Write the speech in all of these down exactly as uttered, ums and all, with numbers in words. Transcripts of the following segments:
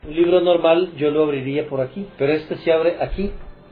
Un libro normal yo lo abriría por aquí, pero este se abre aquí.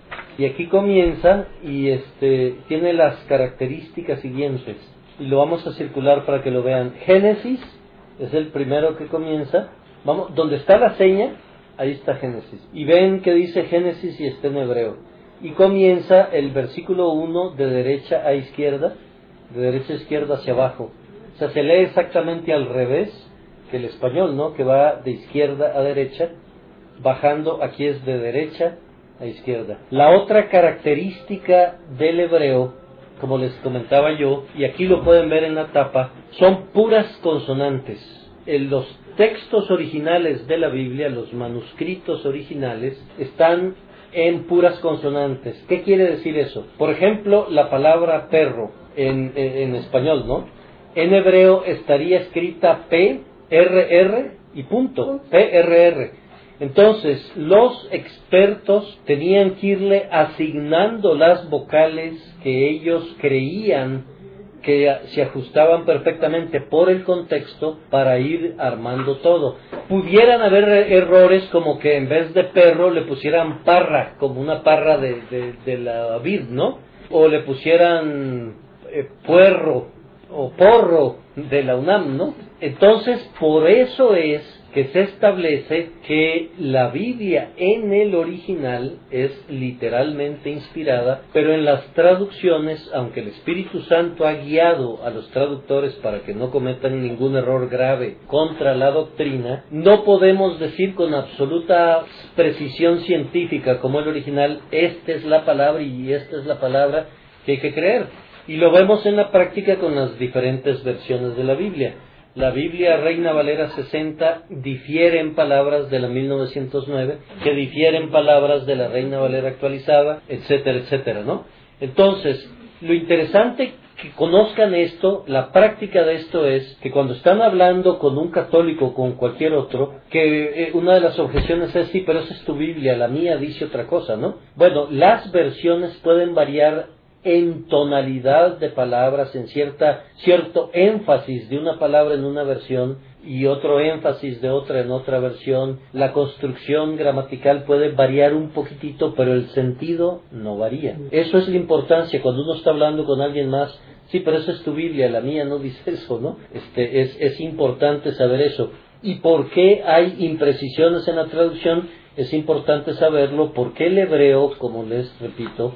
Y aquí comienza y este tiene las características siguientes. Y lo vamos a circular para que lo vean. Génesis es el primero que comienza. Vamos, donde está la seña, ahí está Génesis. Y ven que dice Génesis y está en hebreo. Y comienza el versículo uno de derecha a izquierda, de derecha a izquierda hacia abajo. O sea, se lee exactamente al revés que el español, ¿no? Que va de izquierda a derecha, bajando, aquí es de derecha a izquierda. La otra característica del hebreo, como les comentaba yo, y aquí lo pueden ver en la tapa, son puras consonantes. En los textos originales de la Biblia, los manuscritos originales, están en puras consonantes. ¿Qué quiere decir eso? Por ejemplo, la palabra perro en, en, en español, ¿no? En hebreo estaría escrita P R R y punto, P R R. Entonces, los expertos tenían que irle asignando las vocales que ellos creían que se ajustaban perfectamente por el contexto para ir armando todo. Pudieran haber errores como que en vez de perro le pusieran parra, como una parra de, de, de la vid, ¿no? O le pusieran eh, puerro o porro de la UNAM, ¿no? Entonces, por eso es que se establece que la Biblia en el original es literalmente inspirada, pero en las traducciones, aunque el Espíritu Santo ha guiado a los traductores para que no cometan ningún error grave contra la doctrina, no podemos decir con absoluta precisión científica como el original, esta es la palabra y esta es la palabra que hay que creer. Y lo vemos en la práctica con las diferentes versiones de la Biblia. La Biblia Reina Valera sesenta difiere en palabras de la mil novecientos nueve, que difiere en palabras de la Reina Valera actualizada, etcétera, etcétera, ¿no? Entonces, lo interesante que conozcan esto, la práctica de esto es que cuando están hablando con un católico o con cualquier otro, que eh, una de las objeciones es, sí, pero esa es tu Biblia, la mía dice otra cosa, ¿no? Bueno, las versiones pueden variar en tonalidad de palabras, en cierta cierto énfasis de una palabra en una versión y otro énfasis de otra en otra versión. La construcción gramatical puede variar un poquitito, pero el sentido no varía. Eso es la importancia cuando uno está hablando con alguien más. Sí, pero esa es tu Biblia, la mía no dice eso, ¿no? Este, es, es importante saber eso. ¿Y por qué hay imprecisiones en la traducción? Es importante saberlo porque el hebreo, como les repito,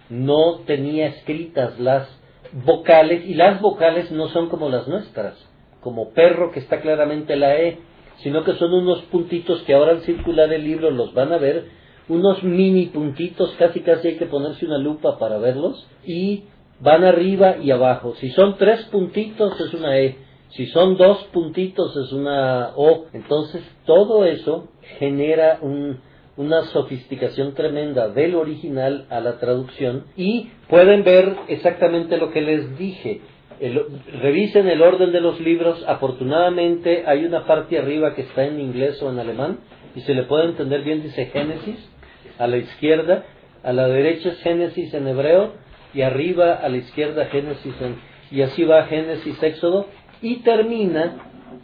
no tenía escritas las vocales, y las vocales no son como las nuestras, como perro que está claramente la E, sino que son unos puntitos que ahora al circular el libro los van a ver, unos mini puntitos, casi casi hay que ponerse una lupa para verlos, y van arriba y abajo. Si son tres puntitos es una E, si son dos puntitos es una O. Entonces todo eso genera un una sofisticación tremenda del original a la traducción, y pueden ver exactamente lo que les dije. El, revisen el orden de los libros. Afortunadamente hay una parte arriba que está en inglés o en alemán y se le puede entender bien. Dice Génesis a la izquierda, a la derecha es Génesis en hebreo y arriba a la izquierda Génesis en, y así va Génesis, Éxodo, y termina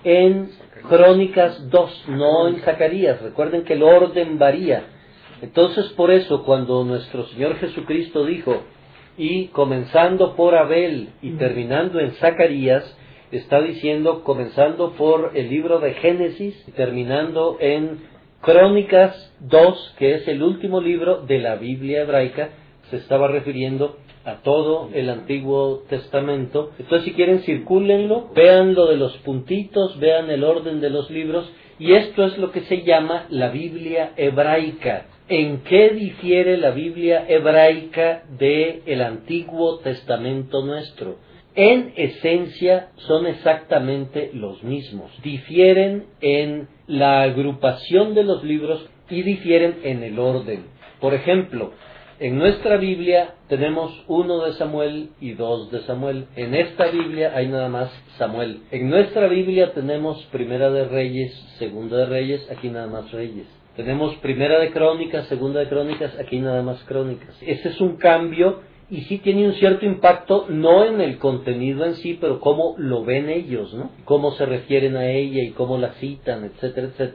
en Crónicas dos, no en Zacarías. Recuerden que el orden varía. Entonces, por eso, cuando nuestro Señor Jesucristo dijo, y comenzando por Abel y terminando en Zacarías, está diciendo, comenzando por el libro de Génesis y terminando en Crónicas dos, que es el último libro de la Biblia hebraica, se estaba refiriendo a todo el Antiguo Testamento. Entonces, si quieren, circúlenlo, vean lo de los puntitos, vean el orden de los libros, y esto es lo que se llama la Biblia hebraica. ¿En qué difiere la Biblia hebraica del Antiguo Testamento nuestro? En esencia son exactamente los mismos. Difieren en la agrupación de los libros y difieren en el orden. Por ejemplo, en nuestra Biblia tenemos uno de Samuel y dos de Samuel. En esta Biblia hay nada más Samuel. En nuestra Biblia tenemos Primera de Reyes, Segunda de Reyes, aquí nada más Reyes. Tenemos Primera de Crónicas, Segunda de Crónicas, aquí nada más Crónicas. Ese es un cambio y sí tiene un cierto impacto, no en el contenido en sí, pero cómo lo ven ellos, ¿no? Cómo se refieren a ella y cómo la citan, etcétera, etcétera.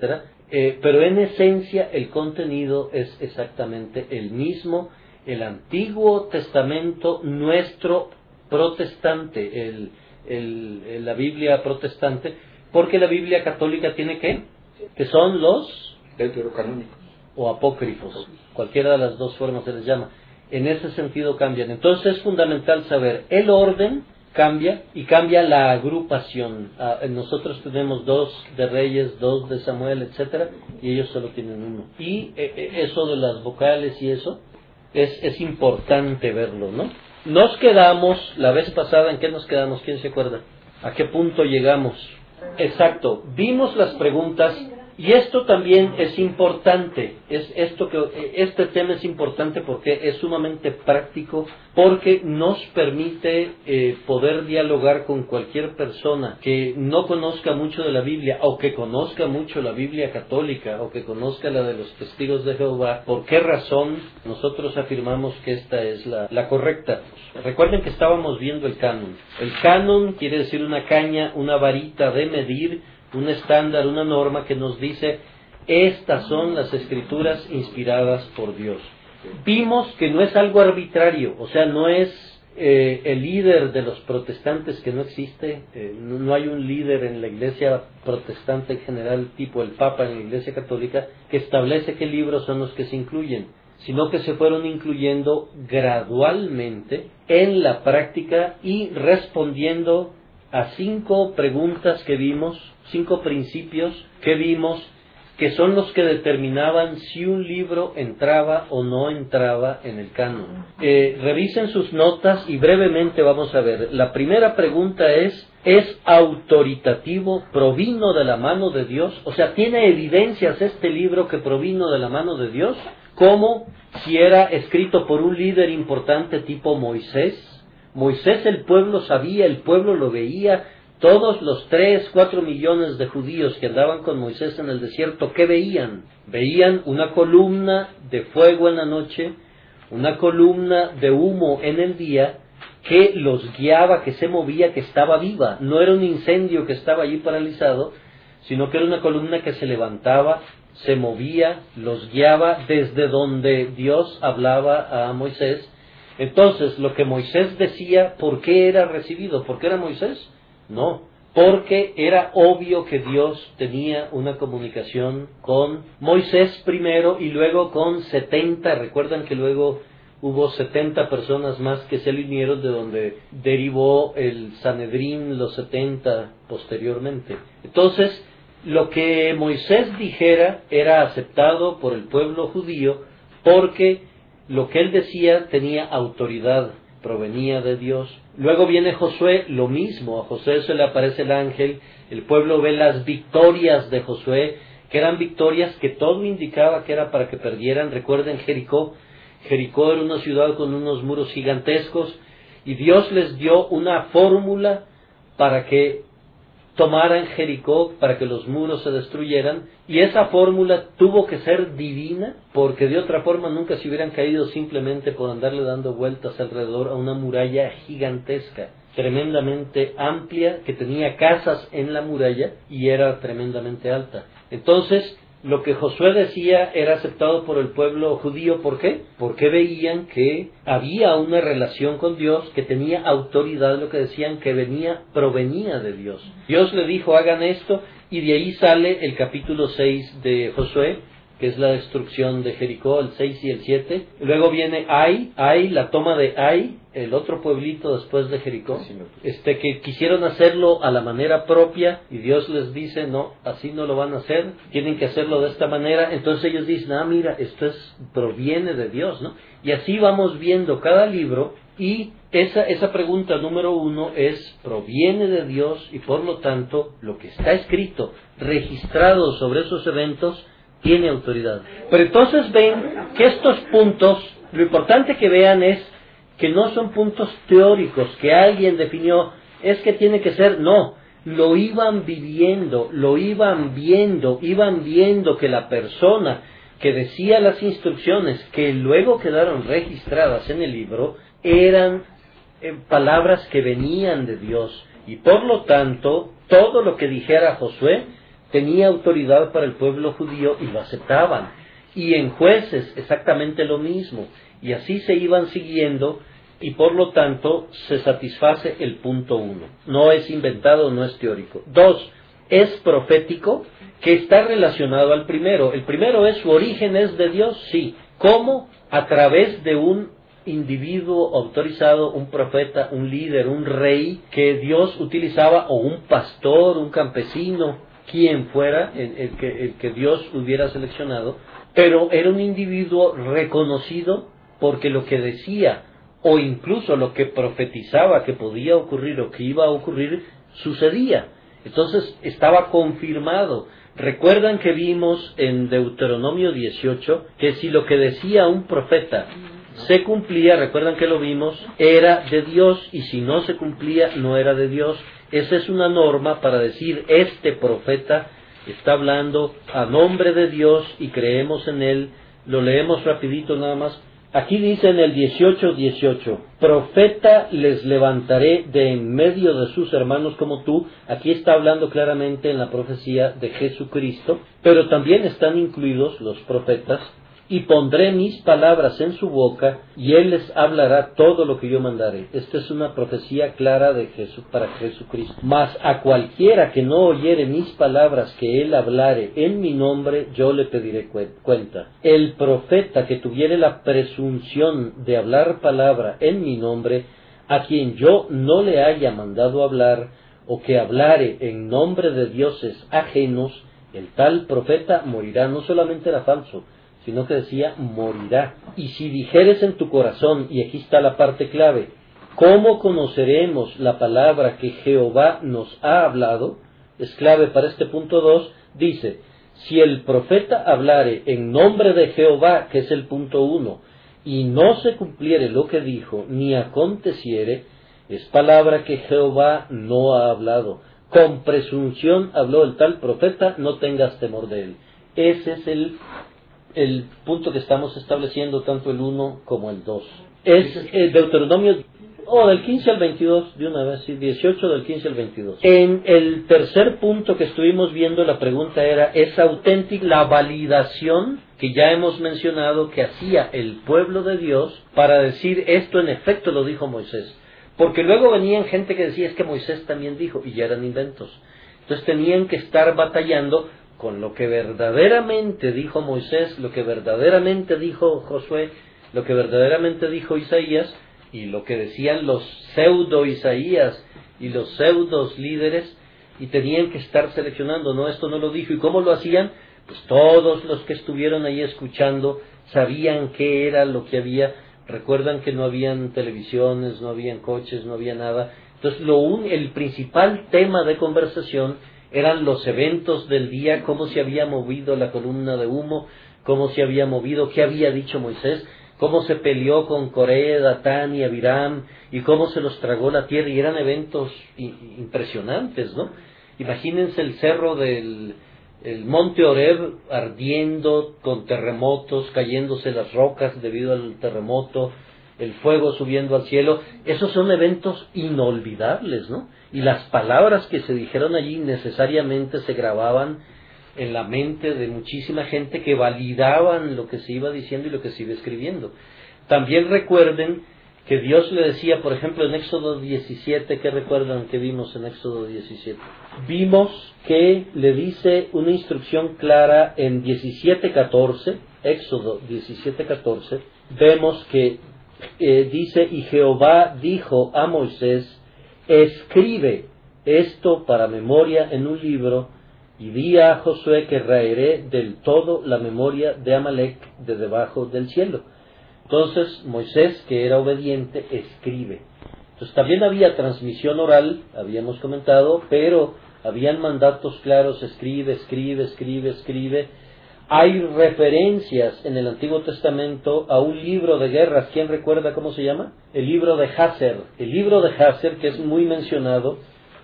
eh, pero en esencia el contenido es exactamente el mismo. El Antiguo Testamento nuestro protestante, el, el, el, la Biblia protestante, porque la Biblia católica tiene ¿qué? Que son los deuterocanónicos o apócrifos, cualquiera de las dos formas se les llama. En ese sentido cambian. Entonces es fundamental saber el orden cambia y cambia la agrupación. Ah, nosotros tenemos dos de Reyes, dos de Samuel, etcétera, y ellos solo tienen uno. Y eh, eso de las vocales y eso es, es importante verlo, ¿no? Nos quedamos, la vez pasada, ¿en qué nos quedamos? ¿Quién se acuerda? ¿A qué punto llegamos? Exacto, vimos las preguntas. Y esto también es importante, es esto que este tema es importante porque es sumamente práctico, porque nos permite eh, poder dialogar con cualquier persona que no conozca mucho de la Biblia, o que conozca mucho la Biblia católica, o que conozca la de los testigos de Jehová. ¿Por qué razón nosotros afirmamos que esta es la, la correcta? Recuerden que estábamos viendo el canon. El canon quiere decir una caña, una varita de medir, un estándar, una norma que nos dice estas son las escrituras inspiradas por Dios. Vimos que no es algo arbitrario, o sea, no es eh, el líder de los protestantes, que no existe, eh, no, no hay un líder en la iglesia protestante en general, tipo el Papa en la iglesia católica, que establece qué libros son los que se incluyen, sino que se fueron incluyendo gradualmente en la práctica y respondiendo a cinco preguntas que vimos, cinco principios que vimos, que son los que determinaban si un libro entraba o no entraba en el canon. Eh, revisen sus notas y brevemente vamos a ver. La primera pregunta es, ¿es autoritativo? ¿Provino de la mano de Dios? O sea, ¿tiene evidencias este libro que provino de la mano de Dios? Como si era escrito por un líder importante tipo Moisés. Moisés el pueblo sabía, el pueblo lo veía, todos los tres, cuatro millones de judíos que andaban con Moisés en el desierto, ¿qué veían? Veían una columna de fuego en la noche, una columna de humo en el día, que los guiaba, que se movía, que estaba viva. No era un incendio que estaba allí paralizado, sino que era una columna que se levantaba, se movía, los guiaba desde donde Dios hablaba a Moisés. Entonces, lo que Moisés decía, ¿por qué era recibido? ¿Por qué era Moisés? No, porque era obvio que Dios tenía una comunicación con Moisés primero y luego con setenta. Recuerdan que luego hubo setenta personas más que se le unieron, de donde derivó el Sanedrín, los setenta posteriormente. Entonces, lo que Moisés dijera era aceptado por el pueblo judío porque lo que él decía tenía autoridad, provenía de Dios. Luego viene Josué, lo mismo, a Josué se le aparece el ángel, el pueblo ve las victorias de Josué, que eran victorias que todo indicaba que era para que perdieran. Recuerden Jericó, Jericó era una ciudad con unos muros gigantescos, y Dios les dio una fórmula para que tomaran Jericó, para que los muros se destruyeran, y esa fórmula tuvo que ser divina, porque de otra forma nunca se hubieran caído simplemente por andarle dando vueltas alrededor a una muralla gigantesca, tremendamente amplia, que tenía casas en la muralla y era tremendamente alta. Entonces, lo que Josué decía era aceptado por el pueblo judío. ¿Por qué? Porque veían que había una relación con Dios, que tenía autoridad, lo que decían que venía, provenía de Dios. Dios le dijo, hagan esto, y de ahí sale el capítulo seis de Josué, que es la destrucción de Jericó, el seis y el siete. Luego viene Ai, Ai, la toma de Ai, el otro pueblito después de Jericó, este que quisieron hacerlo a la manera propia, y Dios les dice, no, así no lo van a hacer, tienen que hacerlo de esta manera. Entonces ellos dicen, ah, mira, esto es, proviene de Dios, ¿no? Y así vamos viendo cada libro, y esa, esa pregunta número uno es, proviene de Dios, y por lo tanto, lo que está escrito, registrado sobre esos eventos, tiene autoridad. Pero entonces ven que estos puntos, lo importante que vean es que no son puntos teóricos que alguien definió, es que tiene que ser, no, lo iban viviendo, lo iban viendo, iban viendo que la persona que decía las instrucciones, que luego quedaron registradas en el libro, eran eh, palabras que venían de Dios, y por lo tanto, todo lo que dijera Josué tenía autoridad para el pueblo judío y lo aceptaban. Y en Jueces exactamente lo mismo. Y así se iban siguiendo y por lo tanto se satisface el punto uno. No es inventado, no es teórico. Dos, es profético, que está relacionado al primero. El primero es su origen es de Dios, sí. ¿Cómo? A través de un individuo autorizado, un profeta, un líder, un rey que Dios utilizaba, o un pastor, un campesino, quien fuera el, el, que, el que Dios hubiera seleccionado, pero era un individuo reconocido porque lo que decía o incluso lo que profetizaba que podía ocurrir o que iba a ocurrir sucedía. Entonces estaba confirmado. Recuerdan que vimos en Deuteronomio dieciocho que si lo que decía un profeta se cumplía, recuerdan que lo vimos, era de Dios, y si no se cumplía, no era de Dios. Esa es una norma para decir, este profeta está hablando a nombre de Dios y creemos en él. Lo leemos rapidito nada más. Aquí dice en el dieciocho dieciocho, profeta les levantaré de en medio de sus hermanos como tú. Aquí está hablando claramente en la profecía de Jesucristo, pero también están incluidos los profetas. Y pondré mis palabras en su boca, y él les hablará todo lo que yo mandaré. Esta es una profecía clara de Jesús para Jesucristo. Mas a cualquiera que no oyere mis palabras que él hablare en mi nombre, yo le pediré cuenta. El profeta que tuviere la presunción de hablar palabra en mi nombre, a quien yo no le haya mandado hablar, o que hablare en nombre de dioses ajenos, el tal profeta morirá. No solamente era falso, sino que decía, morirá. Y si dijeres en tu corazón, y aquí está la parte clave, ¿cómo conoceremos la palabra que Jehová nos ha hablado? Es clave para este punto dos, dice, si el profeta hablare en nombre de Jehová, que es el punto uno, y no se cumpliere lo que dijo, ni aconteciere, es palabra que Jehová no ha hablado. Con presunción habló el tal profeta, no tengas temor de él. Ese es el el punto que estamos estableciendo, tanto el uno como el dos. Es el Deuteronomio, o oh, del quince al veintidós, de una vez, sí, dieciocho del quince al veintidós. En el tercer punto que estuvimos viendo, la pregunta era, ¿es auténtica la validación que ya hemos mencionado que hacía el pueblo de Dios para decir, esto en efecto lo dijo Moisés? Porque luego venían gente que decía, es que Moisés también dijo, y ya eran inventos. Entonces tenían que estar batallando con lo que verdaderamente dijo Moisés, lo que verdaderamente dijo Josué, lo que verdaderamente dijo Isaías, y lo que decían los pseudo Isaías y los pseudos líderes, y tenían que estar seleccionando, no, esto no lo dijo. ¿Y cómo lo hacían? Pues todos los que estuvieron ahí escuchando sabían qué era lo que había. Recuerdan que no habían televisiones, no habían coches, no había nada. Entonces lo un, el principal tema de conversación eran los eventos del día, cómo se había movido la columna de humo, cómo se había movido, qué había dicho Moisés, cómo se peleó con Coré, Datán y Abiram, y cómo se los tragó la tierra, y eran eventos impresionantes, ¿no? Imagínense el cerro del el monte Horeb ardiendo con terremotos, cayéndose las rocas debido al terremoto, el fuego subiendo al cielo. Esos son eventos inolvidables, ¿no? Y las palabras que se dijeron allí necesariamente se grababan en la mente de muchísima gente que validaban lo que se iba diciendo y lo que se iba escribiendo. También recuerden que Dios le decía, por ejemplo, en Éxodo diecisiete, ¿qué recuerdan que vimos en Éxodo diecisiete? Vimos que le dice una instrucción clara en diecisiete catorce, Éxodo diecisiete catorce, vemos que eh, dice, y Jehová dijo a Moisés, escribe esto para memoria en un libro, y di a Josué que raeré del todo la memoria de Amalec de debajo del cielo. Entonces Moisés, que era obediente, escribe. Entonces también había transmisión oral, habíamos comentado, pero habían mandatos claros, escribe, escribe, escribe, escribe. Hay referencias en el Antiguo Testamento a un libro de guerras. ¿Quién recuerda cómo se llama? El libro de Hazer. El libro de Hazer, que es muy mencionado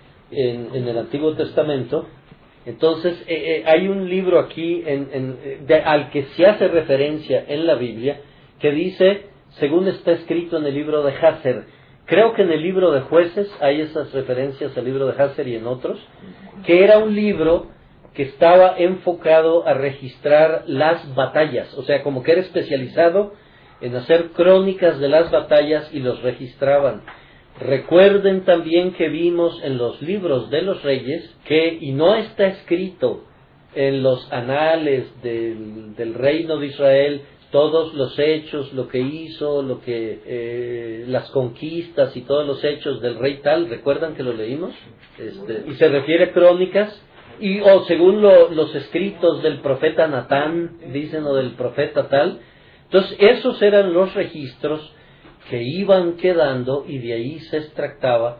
en, en el Antiguo Testamento. Entonces, eh, eh, hay un libro aquí en, en, de, al que se hace referencia en la Biblia, que dice, según está escrito en el libro de Hazer. Creo que en el libro de Jueces hay esas referencias al libro de Hazer y en otros, que era un libro que estaba enfocado a registrar las batallas, o sea, como que era especializado en hacer crónicas de las batallas y los registraban. Recuerden también que vimos en los libros de los reyes que, y no está escrito en los anales del, del reino de Israel, todos los hechos, lo que hizo, lo que eh, las conquistas y todos los hechos del rey tal, ¿recuerdan que lo leímos? Este, y se refiere a crónicas, y o según lo, los escritos del profeta Natán, dicen, o del profeta tal. Entonces esos eran los registros que iban quedando, y de ahí se extractaba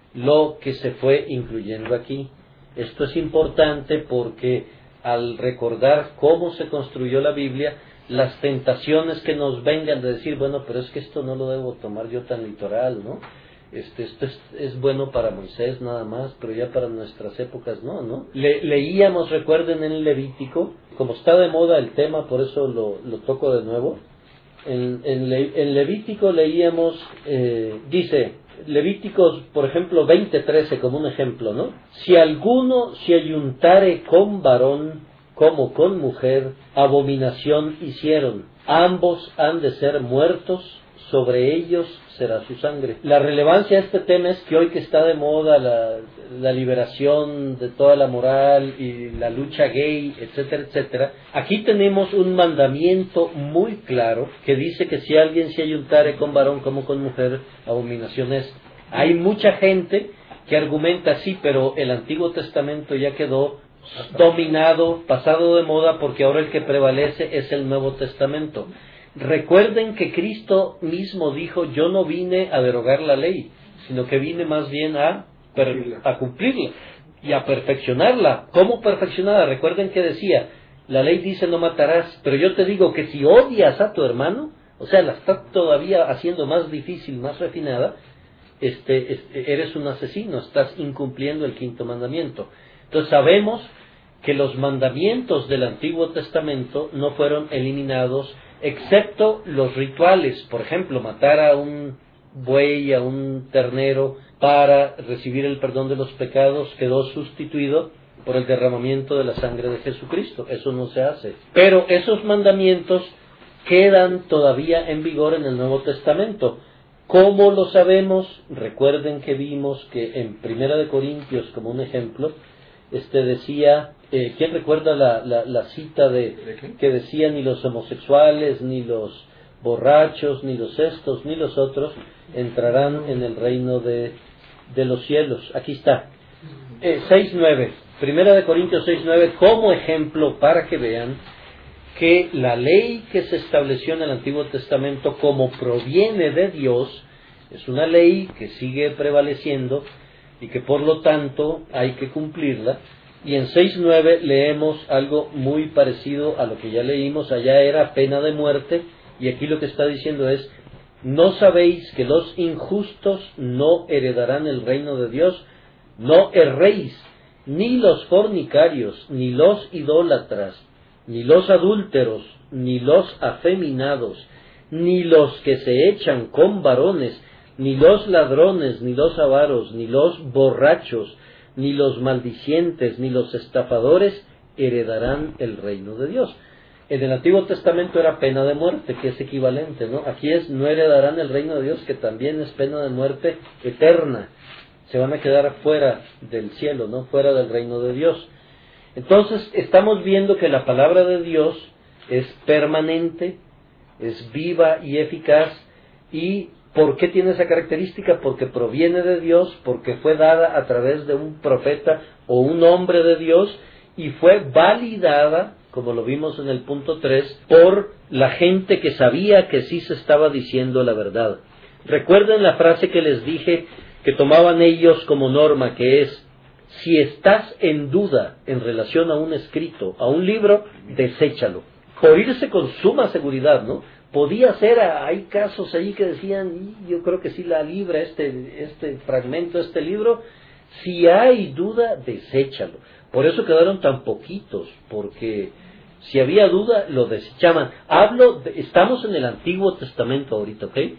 lo que se fue incluyendo aquí. Esto es importante porque al recordar cómo se construyó la Biblia, las tentaciones que nos vengan de decir, bueno, pero es que esto no lo debo tomar yo tan literal, ¿no? Este, esto es, es bueno para Moisés nada más, pero ya para nuestras épocas no, ¿no? Le, leíamos, recuerden, en Levítico, como está de moda el tema, por eso lo, lo toco de nuevo. En, en, Le, en Levítico leíamos, eh, dice, Levíticos, por ejemplo, veinte trece como un ejemplo, ¿no? Si alguno se ayuntare con varón como con mujer, abominación hicieron, ambos han de ser muertos, sobre ellos será su sangre. La relevancia de este tema es que hoy que está de moda la, la liberación de toda la moral y la lucha gay, etcétera, etcétera, aquí tenemos un mandamiento muy claro que dice que si alguien se ayuntare con varón como con mujer, abominación es. Hay mucha gente que argumenta sí, pero el Antiguo Testamento ya quedó dominado, pasado de moda, porque ahora el que prevalece es el Nuevo Testamento. Recuerden que Cristo mismo dijo, yo no vine a derogar la ley, sino que vine más bien a, per, a cumplirla y a perfeccionarla. ¿Cómo perfeccionarla? Recuerden que decía, la ley dice no matarás, pero yo te digo que si odias a tu hermano, o sea, la está todavía haciendo más difícil, más refinada, este, este, eres un asesino, estás incumpliendo el quinto mandamiento. Entonces sabemos que los mandamientos del Antiguo Testamento no fueron eliminados, excepto los rituales, por ejemplo, matar a un buey, a un ternero para recibir el perdón de los pecados, quedó sustituido por el derramamiento de la sangre de Jesucristo. Eso no se hace. Pero esos mandamientos quedan todavía en vigor en el Nuevo Testamento. ¿Cómo lo sabemos? Recuerden que vimos que en Primera de Corintios, como un ejemplo, este decía, eh, ¿quién recuerda la, la, la cita de, ¿de que decía ni los homosexuales, ni los borrachos, ni los estos, ni los otros entrarán en el reino de, de los cielos? Aquí está, eh, seis nueve, Primera de Corintios seis nueve, como ejemplo para que vean que la ley que se estableció en el Antiguo Testamento, como proviene de Dios, es una ley que sigue prevaleciendo y que por lo tanto hay que cumplirla. Y en seis nueve leemos algo muy parecido a lo que ya leímos. Allá era pena de muerte, y aquí lo que está diciendo es, ¿no sabéis que los injustos no heredarán el reino de Dios? No erréis, ni los fornicarios, ni los idólatras, ni los adúlteros, ni los afeminados, ni los que se echan con varones, ni los ladrones, ni los avaros, ni los borrachos, ni los maldicientes, ni los estafadores heredarán el reino de Dios. En el Antiguo Testamento era pena de muerte, que es equivalente, ¿no? Aquí es no heredarán el reino de Dios, que también es pena de muerte eterna. Se van a quedar fuera del cielo, ¿no? Fuera del reino de Dios. Entonces estamos viendo que la palabra de Dios es permanente, es viva y eficaz. ¿Y por qué tiene esa característica? Porque proviene de Dios, porque fue dada a través de un profeta o un hombre de Dios, y fue validada, como lo vimos en el punto tres, por la gente que sabía que sí se estaba diciendo la verdad. Recuerden la frase que les dije que tomaban ellos como norma, que es: si estás en duda en relación a un escrito, a un libro, deséchalo. Por irse con suma seguridad, ¿no? Podía ser, hay casos ahí que decían, yo creo que sí la libra este, este fragmento, este libro. Si hay duda, deséchalo. Por eso quedaron tan poquitos, porque si había duda, lo desechaban. Hablo, de, estamos en el Antiguo Testamento ahorita, ¿ok?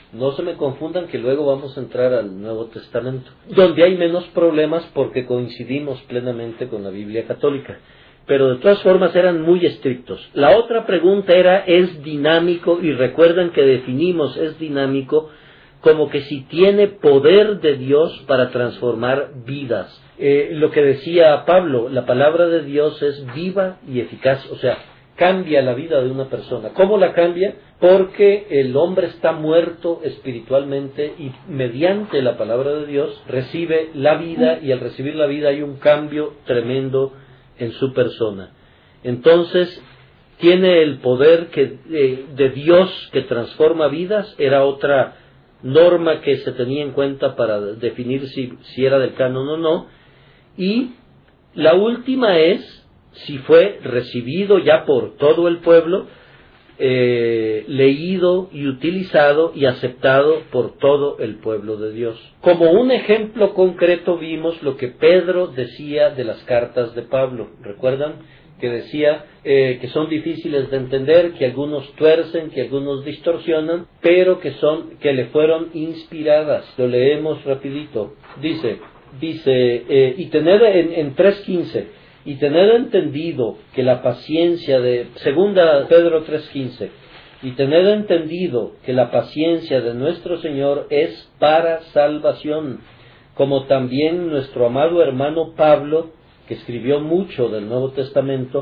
No se me confundan que luego vamos a entrar al Nuevo Testamento, donde hay menos problemas porque coincidimos plenamente con la Biblia católica. Pero de todas formas eran muy estrictos. La otra pregunta era, ¿es dinámico? Y recuerden que definimos es dinámico como que si tiene poder de Dios para transformar vidas. Eh, lo que decía Pablo, la palabra de Dios es viva y eficaz, o sea, cambia la vida de una persona. ¿Cómo la cambia? Porque el hombre está muerto espiritualmente y mediante la palabra de Dios recibe la vida, y al recibir la vida hay un cambio tremendo en su persona. Entonces, tiene el poder que, eh, de Dios que transforma vidas. Era otra norma que se tenía en cuenta para definir si, si era del canon o no. Y la última es si fue recibido ya por todo el pueblo, eh, leído y utilizado y aceptado por todo el pueblo de Dios. Como un ejemplo concreto vimos lo que Pedro decía de las cartas de Pablo. ¿Recuerdan? Que decía eh, que son difíciles de entender, que algunos tuercen, que algunos distorsionan, pero que son, que le fueron inspiradas. Lo leemos rapidito. Dice, dice, eh, y tener en, en tres quince, y tener entendido que la paciencia de, segunda Pedro tres quince, y tener entendido que la paciencia de nuestro Señor es para salvación, como también nuestro amado hermano Pablo, que escribió mucho del Nuevo Testamento,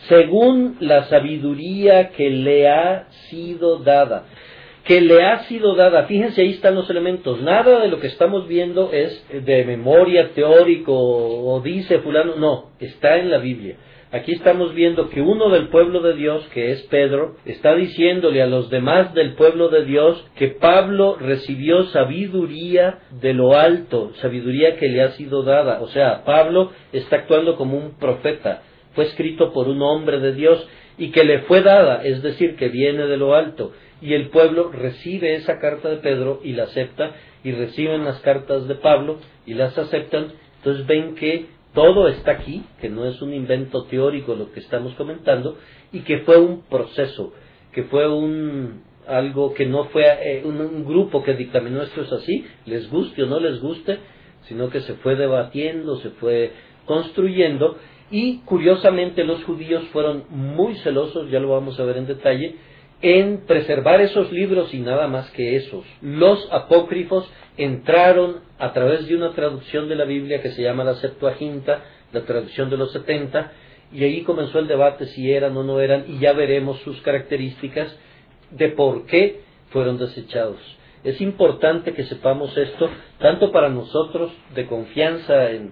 según la sabiduría que le ha sido dada. Que le ha sido dada, fíjense, ahí están los elementos. Nada de lo que estamos viendo es de memoria, teórico, o dice fulano, no, está en la Biblia. Aquí estamos viendo que uno del pueblo de Dios, que es Pedro, está diciéndole a los demás del pueblo de Dios que Pablo recibió sabiduría de lo alto, sabiduría que le ha sido dada. O sea, Pablo está actuando como un profeta, fue escrito por un hombre de Dios y que le fue dada, es decir, que viene de lo alto. Y el pueblo recibe esa carta de Pedro y la acepta, y reciben las cartas de Pablo y las aceptan. Entonces ven que todo está aquí, que no es un invento teórico lo que estamos comentando, y que fue un proceso, que fue un algo que no fue eh, un, un grupo que dictaminó esto es así, les guste o no les guste, sino que se fue debatiendo, se fue construyendo. Y curiosamente los judíos fueron muy celosos, ya lo vamos a ver en detalle, en preservar esos libros y nada más que esos. Los apócrifos entraron a través de una traducción de la Biblia que se llama la Septuaginta, la traducción de los setenta, y ahí comenzó el debate si eran o no eran, y ya veremos sus características de por qué fueron desechados. Es importante que sepamos esto, tanto para nosotros de confianza en,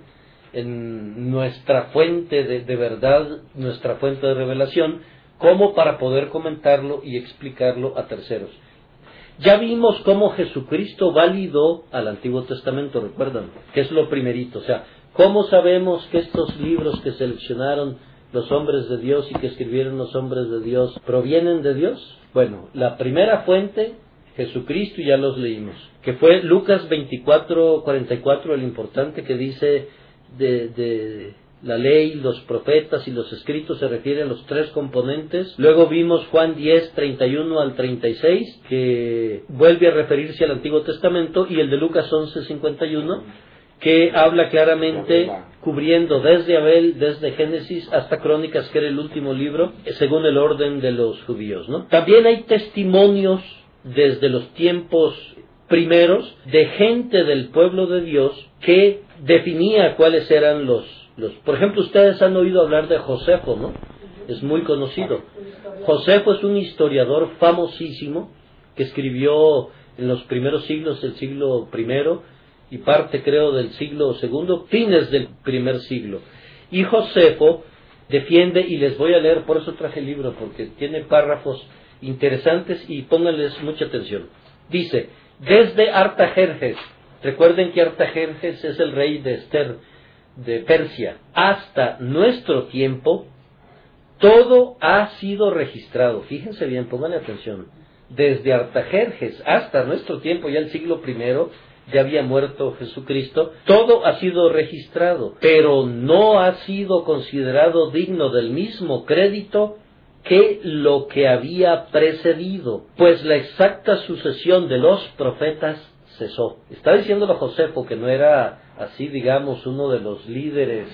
en nuestra fuente de, de verdad, nuestra fuente de revelación, como para poder comentarlo y explicarlo a terceros. Ya vimos cómo Jesucristo validó al Antiguo Testamento, recuerdan, que es lo primerito. O sea, ¿cómo sabemos que estos libros que seleccionaron los hombres de Dios y que escribieron los hombres de Dios provienen de Dios? Bueno, la primera fuente, Jesucristo, ya los leímos, que fue Lucas veinticuatro cuarenta y cuatro, el importante que dice de... de la ley, los profetas y los escritos, se refiere a los tres componentes. Luego vimos Juan diez, treinta y uno al treinta y seis, que vuelve a referirse al Antiguo Testamento, y el de Lucas once, cincuenta y uno, que habla claramente, cubriendo desde Abel, desde Génesis hasta Crónicas, que era el último libro, según el orden de los judíos, ¿no? También hay testimonios desde los tiempos primeros de gente del pueblo de Dios que definía cuáles eran los Los, por ejemplo, ustedes han oído hablar de Josefo, ¿no? Es muy conocido. Josefo es un historiador famosísimo que escribió en los primeros siglos del siglo primero y parte, creo, del siglo segundo, fines del primer siglo. Y Josefo defiende, y les voy a leer, por eso traje el libro, porque tiene párrafos interesantes y pónganles mucha atención. Dice, desde Artajerjes, recuerden que Artajerjes es el rey de Esther, de Persia, hasta nuestro tiempo, todo ha sido registrado. Fíjense bien, pónganle atención. Desde Artajerjes hasta nuestro tiempo, ya el siglo primero, ya había muerto Jesucristo, todo ha sido registrado, pero no ha sido considerado digno del mismo crédito que lo que había precedido, pues la exacta sucesión de los profetas cesó. Está diciéndolo Josefo, que no era así, digamos, uno de los líderes,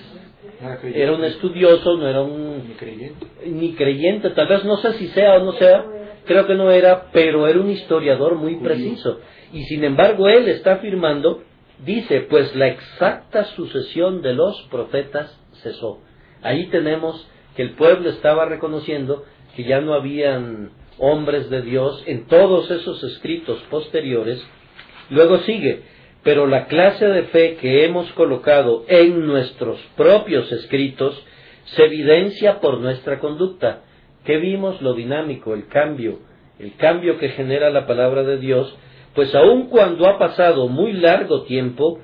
era un estudioso, no era un ni creyente. ni creyente, tal vez no sé si sea o no sea, creo que no era, pero era un historiador muy preciso. Y sin embargo él está afirmando, dice, pues la exacta sucesión de los profetas cesó. Ahí tenemos que el pueblo estaba reconociendo que ya no habían hombres de Dios en todos esos escritos posteriores. Luego sigue, pero la clase de fe que hemos colocado en nuestros propios escritos se evidencia por nuestra conducta. ¿Qué vimos? Lo dinámico, el cambio, el cambio que genera la palabra de Dios, pues aun cuando ha pasado muy largo tiempo,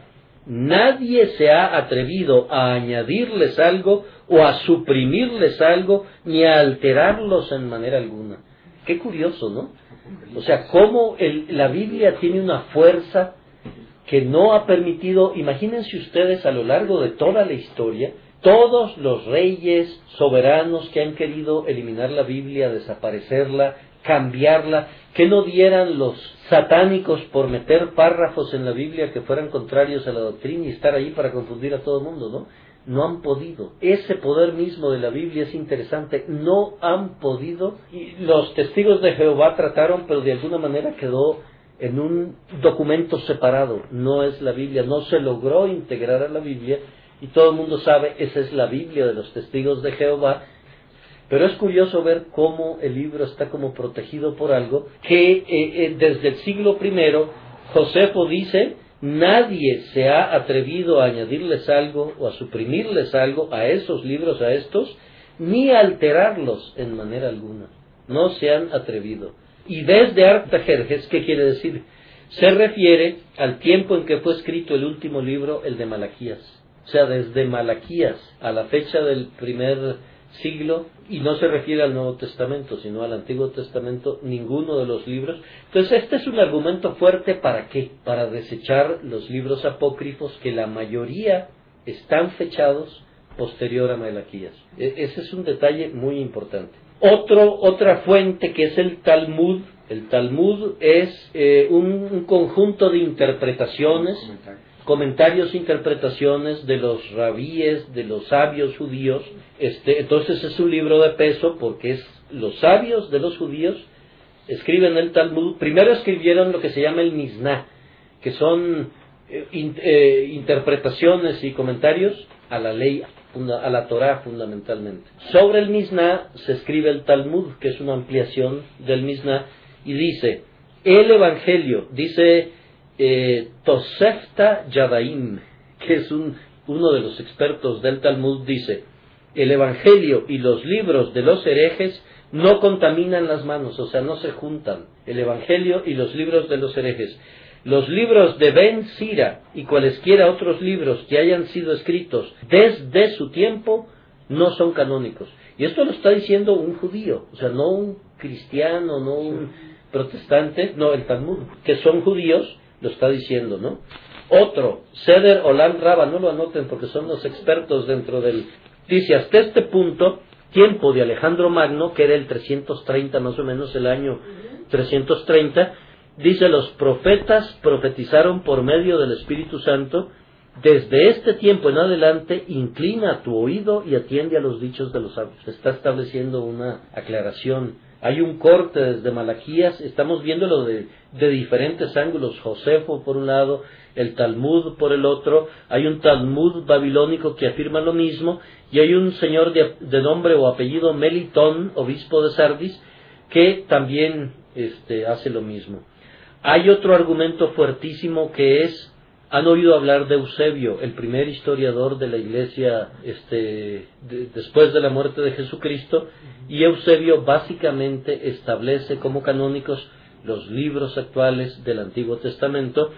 nadie se ha atrevido a añadirles algo o a suprimirles algo, ni a alterarlos en manera alguna. Qué curioso, ¿no? O sea, cómo el, la Biblia tiene una fuerza que no ha permitido, imagínense ustedes a lo largo de toda la historia, todos los reyes soberanos que han querido eliminar la Biblia, desaparecerla, cambiarla, que no dieran los satánicos por meter párrafos en la Biblia que fueran contrarios a la doctrina y estar ahí para confundir a todo el mundo, ¿no? No han podido. Ese poder mismo de la Biblia es interesante. No han podido. Y los testigos de Jehová trataron, pero de alguna manera quedó en un documento separado. No es la Biblia. No se logró integrar a la Biblia. Y todo el mundo sabe, esa es la Biblia de los testigos de Jehová. Pero es curioso ver cómo el libro está como protegido por algo que eh, eh, desde el siglo primero Josefo dice, nadie se ha atrevido a añadirles algo o a suprimirles algo a esos libros, a estos, ni a alterarlos en manera alguna. No se han atrevido. Y desde Artajerjes, ¿qué quiere decir? Se refiere al tiempo en que fue escrito el último libro, el de Malaquías. O sea, desde Malaquías a la fecha del primer siglo, y no se refiere al Nuevo Testamento, sino al Antiguo Testamento, ninguno de los libros. Entonces este es un argumento fuerte, ¿para qué? Para desechar los libros apócrifos, que la mayoría están fechados posterior a Malaquías. E- ese es un detalle muy importante. Otro, otra fuente que es el Talmud. El Talmud es eh, un, un conjunto de interpretaciones, comentarios e interpretaciones de los rabíes, de los sabios judíos. Este, entonces es un libro de peso, porque es los sabios de los judíos escriben el Talmud. Primero escribieron lo que se llama el Misná, que son eh, in, eh, interpretaciones y comentarios a la ley, a la Torá fundamentalmente. Sobre el Misná se escribe el Talmud, que es una ampliación del Misná, y dice, el Evangelio, dice eh, Tosefta Yadaim, que es un, uno de los expertos del Talmud, dice, el Evangelio y los libros de los herejes no contaminan las manos, o sea, no se juntan, el Evangelio y los libros de los herejes. Los libros de Ben Sira y cualesquiera otros libros que hayan sido escritos desde su tiempo no son canónicos. Y esto lo está diciendo un judío, o sea, no un cristiano, no un protestante, no, el Talmud, que son judíos, lo está diciendo, ¿no? Otro, Seder Olam Rabba, no lo anoten porque son los expertos dentro del... Dice, hasta este punto, tiempo de Alejandro Magno, que era el trescientos treinta más o menos, el año trescientos treinta, dice, los profetas profetizaron por medio del Espíritu Santo, desde este tiempo en adelante, inclina tu oído y atiende a los dichos de los sabios. Se está estableciendo una aclaración. Hay un corte desde Malaquías, estamos viéndolo de, de diferentes ángulos, Josefo por un lado, el Talmud por el otro, hay un Talmud babilónico que afirma lo mismo, y hay un señor de, de nombre o apellido Melitón, obispo de Sardis, que también este, hace lo mismo. Hay otro argumento fuertísimo que es, han oído hablar de Eusebio, el primer historiador de la iglesia este, de, después de la muerte de Jesucristo, y Eusebio básicamente establece como canónicos los libros actuales del Antiguo Testamento,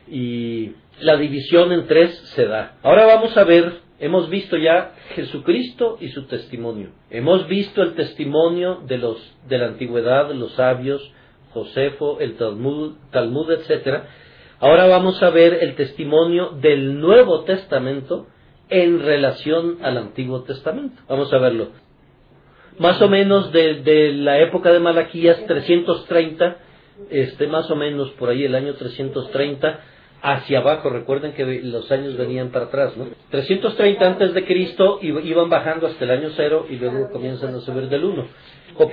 y la división en tres se da. Ahora vamos a ver, hemos visto ya Jesucristo y su testimonio. Hemos visto el testimonio de los de la antigüedad, los sabios, Josefo, el Talmud, Talmud, etcétera. Ahora vamos a ver el testimonio del Nuevo Testamento en relación al Antiguo Testamento. Vamos a verlo. más o menos de, de la época de Malaquías, trescientos treinta, este, más o menos por ahí el año trescientos treinta, hacia abajo. Recuerden que los años venían para atrás, ¿no? trescientos treinta antes de Cristo, iban bajando hasta el año cero y luego comienzan a subir del uno. Ok.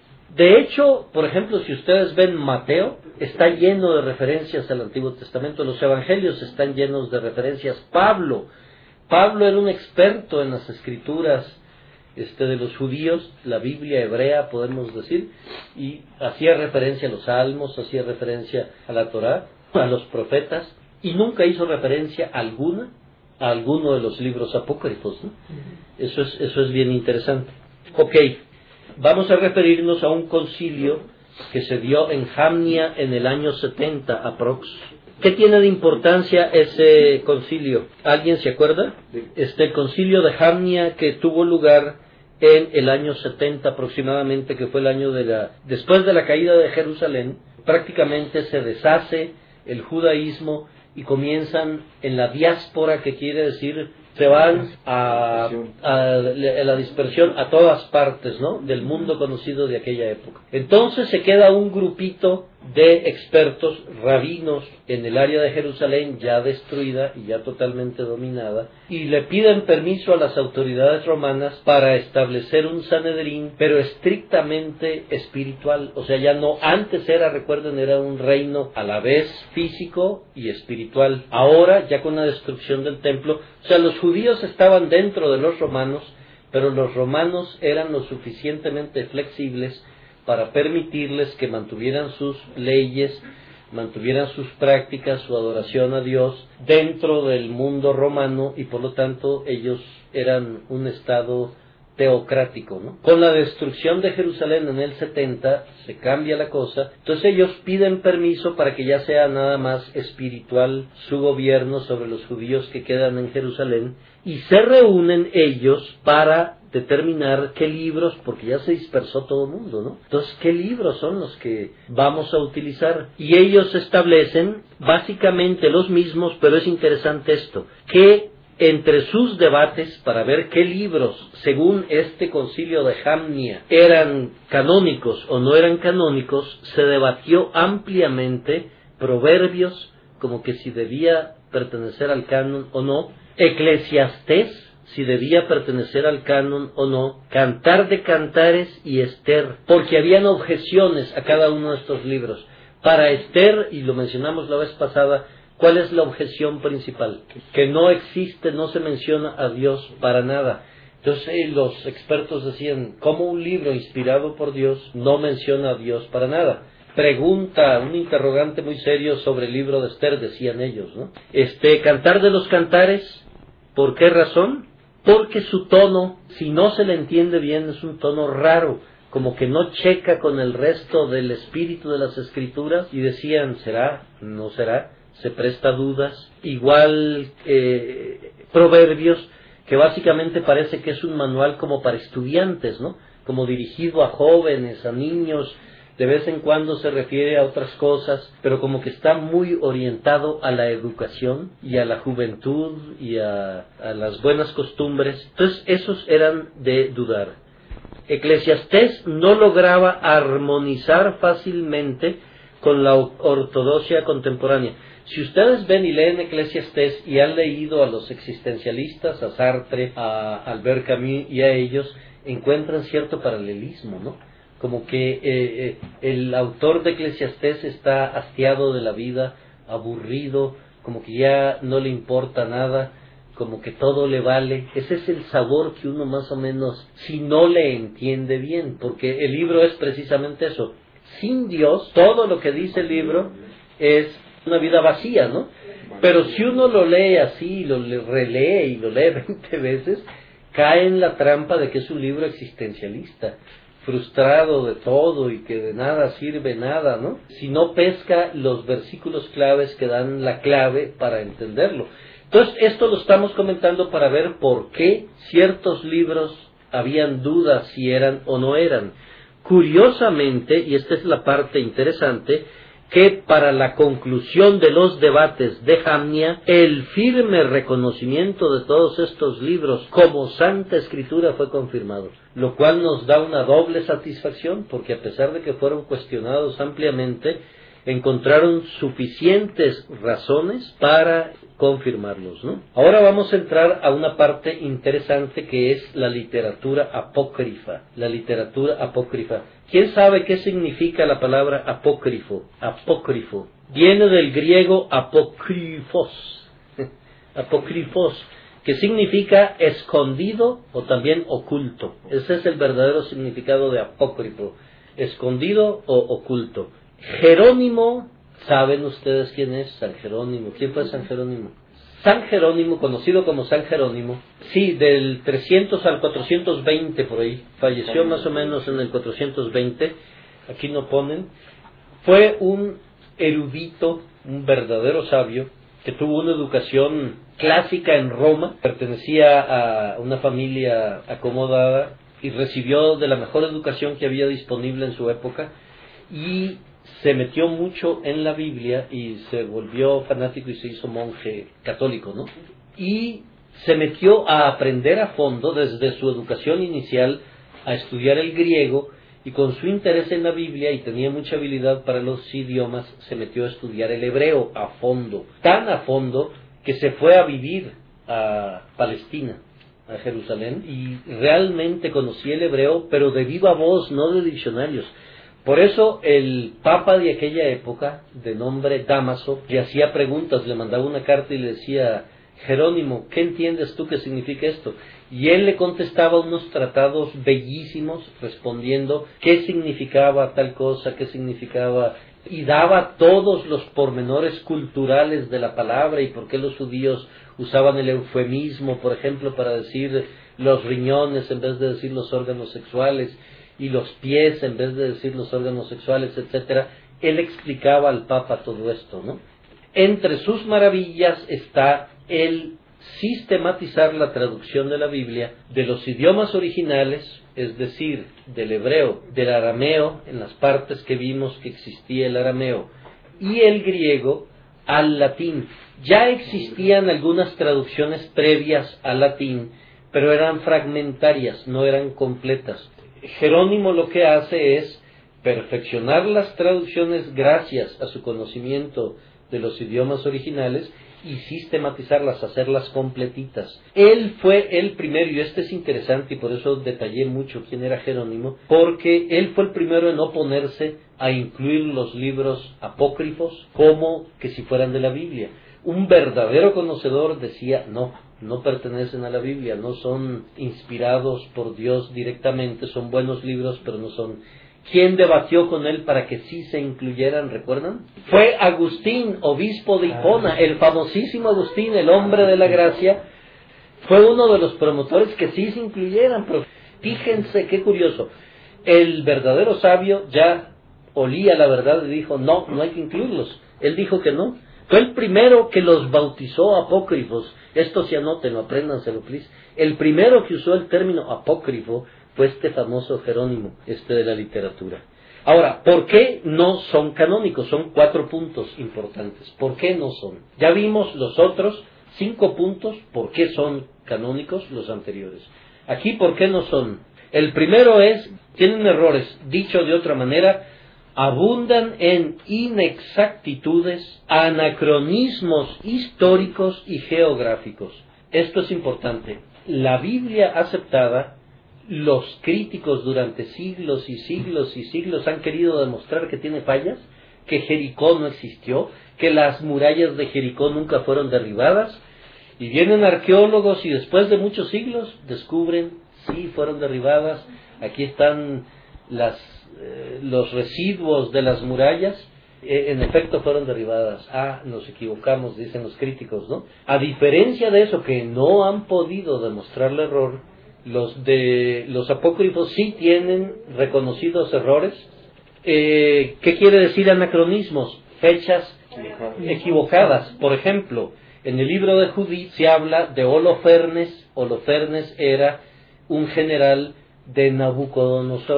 De hecho, por ejemplo, si ustedes ven Mateo, está lleno de referencias al Antiguo Testamento. Los evangelios están llenos de referencias. Pablo, Pablo era un experto en las escrituras este, de los judíos, la Biblia hebrea, podemos decir, y hacía referencia a los salmos, hacía referencia a la Torá, a los profetas, y nunca hizo referencia alguna a alguno de los libros apócrifos, ¿no? Eso es, eso es bien interesante. Ok. Vamos a referirnos a un concilio que se dio en Jamnia en el año setenta aprox. ¿Qué tiene de importancia ese concilio? ¿Alguien se acuerda? Este concilio de Jamnia que tuvo lugar en el año setenta aproximadamente, que fue el año de la después de la caída de Jerusalén, prácticamente se deshace el judaísmo y comienzan en la diáspora, que quiere decir se van a, a, a la dispersión a todas partes, ¿no?, del mundo conocido de aquella época. Entonces se queda un grupito de expertos, rabinos, en el área de Jerusalén ya destruida y ya totalmente dominada, y le piden permiso a las autoridades romanas para establecer un Sanedrín, pero estrictamente espiritual. O sea, ya no, antes era, recuerden, era un reino a la vez físico y espiritual. Ahora, ya con la destrucción del templo, o sea, los judíos estaban dentro de los romanos, pero los romanos eran lo suficientemente flexibles para permitirles que mantuvieran sus leyes, mantuvieran sus prácticas, su adoración a Dios dentro del mundo romano, y por lo tanto ellos eran un estado teocrático, ¿no? Con la destrucción de Jerusalén en el setenta se cambia la cosa, entonces ellos piden permiso para que ya sea nada más espiritual su gobierno sobre los judíos que quedan en Jerusalén, y se reúnen ellos para determinar qué libros, porque ya se dispersó todo el mundo, ¿no? Entonces, ¿qué libros son los que vamos a utilizar? Y ellos establecen básicamente los mismos, pero es interesante esto, que entre sus debates para ver qué libros, según este concilio de Jamnia, eran canónicos o no eran canónicos, se debatió ampliamente Proverbios, como que si debía pertenecer al canon o no, Eclesiastés, si debía pertenecer al canon o no, Cantar de Cantares y Esther, porque habían objeciones a cada uno de estos libros. Para Esther, y lo mencionamos la vez pasada, ¿cuál es la objeción principal? Que no existe, no se menciona a Dios para nada. Entonces eh, los expertos decían, ¿cómo un libro inspirado por Dios no menciona a Dios para nada? Pregunta, un interrogante muy serio sobre el libro de Esther, decían ellos, ¿no? Este, Cantar de los Cantares, ¿por qué razón? Porque su tono, si no se le entiende bien, es un tono raro, como que no checa con el resto del espíritu de las escrituras, y decían, ¿será? ¿No será? Se presta a dudas. Igual eh, Proverbios, que básicamente parece que es un manual como para estudiantes, ¿no? Como dirigido a jóvenes, a niños, de vez en cuando se refiere a otras cosas, pero como que está muy orientado a la educación y a la juventud y a, a las buenas costumbres. Entonces esos eran de dudar. Eclesiastés no lograba armonizar fácilmente con la ortodoxia contemporánea. Si ustedes ven y leen Eclesiastés y han leído a los existencialistas, a Sartre, a Albert Camus y a ellos, encuentran cierto paralelismo, ¿no? Como que eh, eh, el autor de Eclesiastés está hastiado de la vida, aburrido, como que ya no le importa nada, como que todo le vale. Ese es el sabor que uno más o menos, si no le entiende bien, porque el libro es precisamente eso. Sin Dios, todo lo que dice el libro es una vida vacía, ¿no? Pero si uno lo lee así, lo relee y lo lee veinte veces, cae en la trampa de que es un libro existencialista, frustrado de todo y que de nada sirve nada, ¿no? Si no pesca los versículos claves que dan la clave para entenderlo. Entonces, esto lo estamos comentando para ver por qué ciertos libros habían dudas si eran o no eran. Curiosamente, y esta es la parte interesante, que para la conclusión de los debates de Jamnia, el firme reconocimiento de todos estos libros como Santa Escritura fue confirmado, lo cual nos da una doble satisfacción, porque a pesar de que fueron cuestionados ampliamente, encontraron suficientes razones para confirmarlos, ¿no? Ahora vamos a entrar a una parte interesante que es la literatura apócrifa. La literatura apócrifa. ¿Quién sabe qué significa la palabra apócrifo? Apócrifo. Viene del griego apócrifos. Apócrifos, que significa escondido o también oculto. Ese es el verdadero significado de apócrifo. Escondido o oculto. Jerónimo, ¿saben ustedes quién es San Jerónimo? ¿Quién fue San Jerónimo? San Jerónimo, conocido como San Jerónimo, sí, del trescientos al cuatrocientos veinte por ahí, falleció más o menos en el cuatrocientos veinte, aquí no ponen, fue un erudito, un verdadero sabio, que tuvo una educación clásica en Roma, pertenecía a una familia acomodada y recibió de la mejor educación que había disponible en su época, y se metió mucho en la Biblia y se volvió fanático y se hizo monje católico, ¿no? Y se metió a aprender a fondo desde su educación inicial a estudiar el griego, y con su interés en la Biblia y tenía mucha habilidad para los idiomas, se metió a estudiar el hebreo a fondo, tan a fondo que se fue a vivir a Palestina, a Jerusalén, y realmente conocía el hebreo, pero de viva voz, no de diccionarios. Por eso el papa de aquella época, de nombre Dámaso, le hacía preguntas, le mandaba una carta y le decía: Jerónimo, ¿qué entiendes tú que significa esto? Y él le contestaba unos tratados bellísimos, respondiendo qué significaba tal cosa, qué significaba, y daba todos los pormenores culturales de la palabra y por qué los judíos usaban el eufemismo, por ejemplo, para decir los riñones en vez de decir los órganos sexuales, y los pies en vez de decir los órganos sexuales, etcétera. Él explicaba al Papa todo esto, ¿no? Entre sus maravillas está el sistematizar la traducción de la Biblia de los idiomas originales, es decir, del hebreo, del arameo, en las partes que vimos que existía el arameo, y el griego al latín. Ya existían algunas traducciones previas al latín, pero eran fragmentarias, no eran completas. Jerónimo lo que hace es perfeccionar las traducciones gracias a su conocimiento de los idiomas originales y sistematizarlas, hacerlas completitas. Él fue el primero, y este es interesante y por eso detallé mucho quién era Jerónimo, porque él fue el primero en oponerse a incluir los libros apócrifos como que si fueran de la Biblia. Un verdadero conocedor decía: no, no pertenecen a la Biblia, no son inspirados por Dios directamente, son buenos libros, pero no son. ¿Quién debatió con él para que sí se incluyeran, recuerdan? Fue Agustín, obispo de Hipona, el famosísimo Agustín, el hombre de la gracia, fue uno de los promotores que sí se incluyeran. Pero fíjense qué curioso, el verdadero sabio ya olía la verdad y dijo: no, no hay que incluirlos. Él dijo que no. Fue el primero que los bautizó apócrifos. Esto sí, anótenlo, apréndanselo, please. El primero que usó el término apócrifo fue este famoso Jerónimo, este de la literatura. Ahora, ¿por qué no son canónicos? Son cuatro puntos importantes. ¿Por qué no son? Ya vimos los otros cinco puntos, ¿por qué son canónicos los anteriores? Aquí, ¿por qué no son? El primero es, tienen errores. Dicho de otra manera, abundan en inexactitudes, anacronismos históricos y geográficos. Esto es importante. La Biblia aceptada, los críticos durante siglos y siglos y siglos han querido demostrar que tiene fallas, que Jericó no existió, que las murallas de Jericó nunca fueron derribadas, y vienen arqueólogos y después de muchos siglos descubren, sí, fueron derribadas. Aquí están las, eh, los residuos de las murallas, eh, en efecto fueron derribadas. Ah, nos equivocamos, dicen los críticos, ¿no? A diferencia de eso, que no han podido demostrar el error, los de los apócrifos sí tienen reconocidos errores. Eh, ¿Qué quiere decir anacronismos? Fechas equivocadas. Por ejemplo, en el libro de Judith se habla de Holofernes. Holofernes era un general de Nabucodonosor.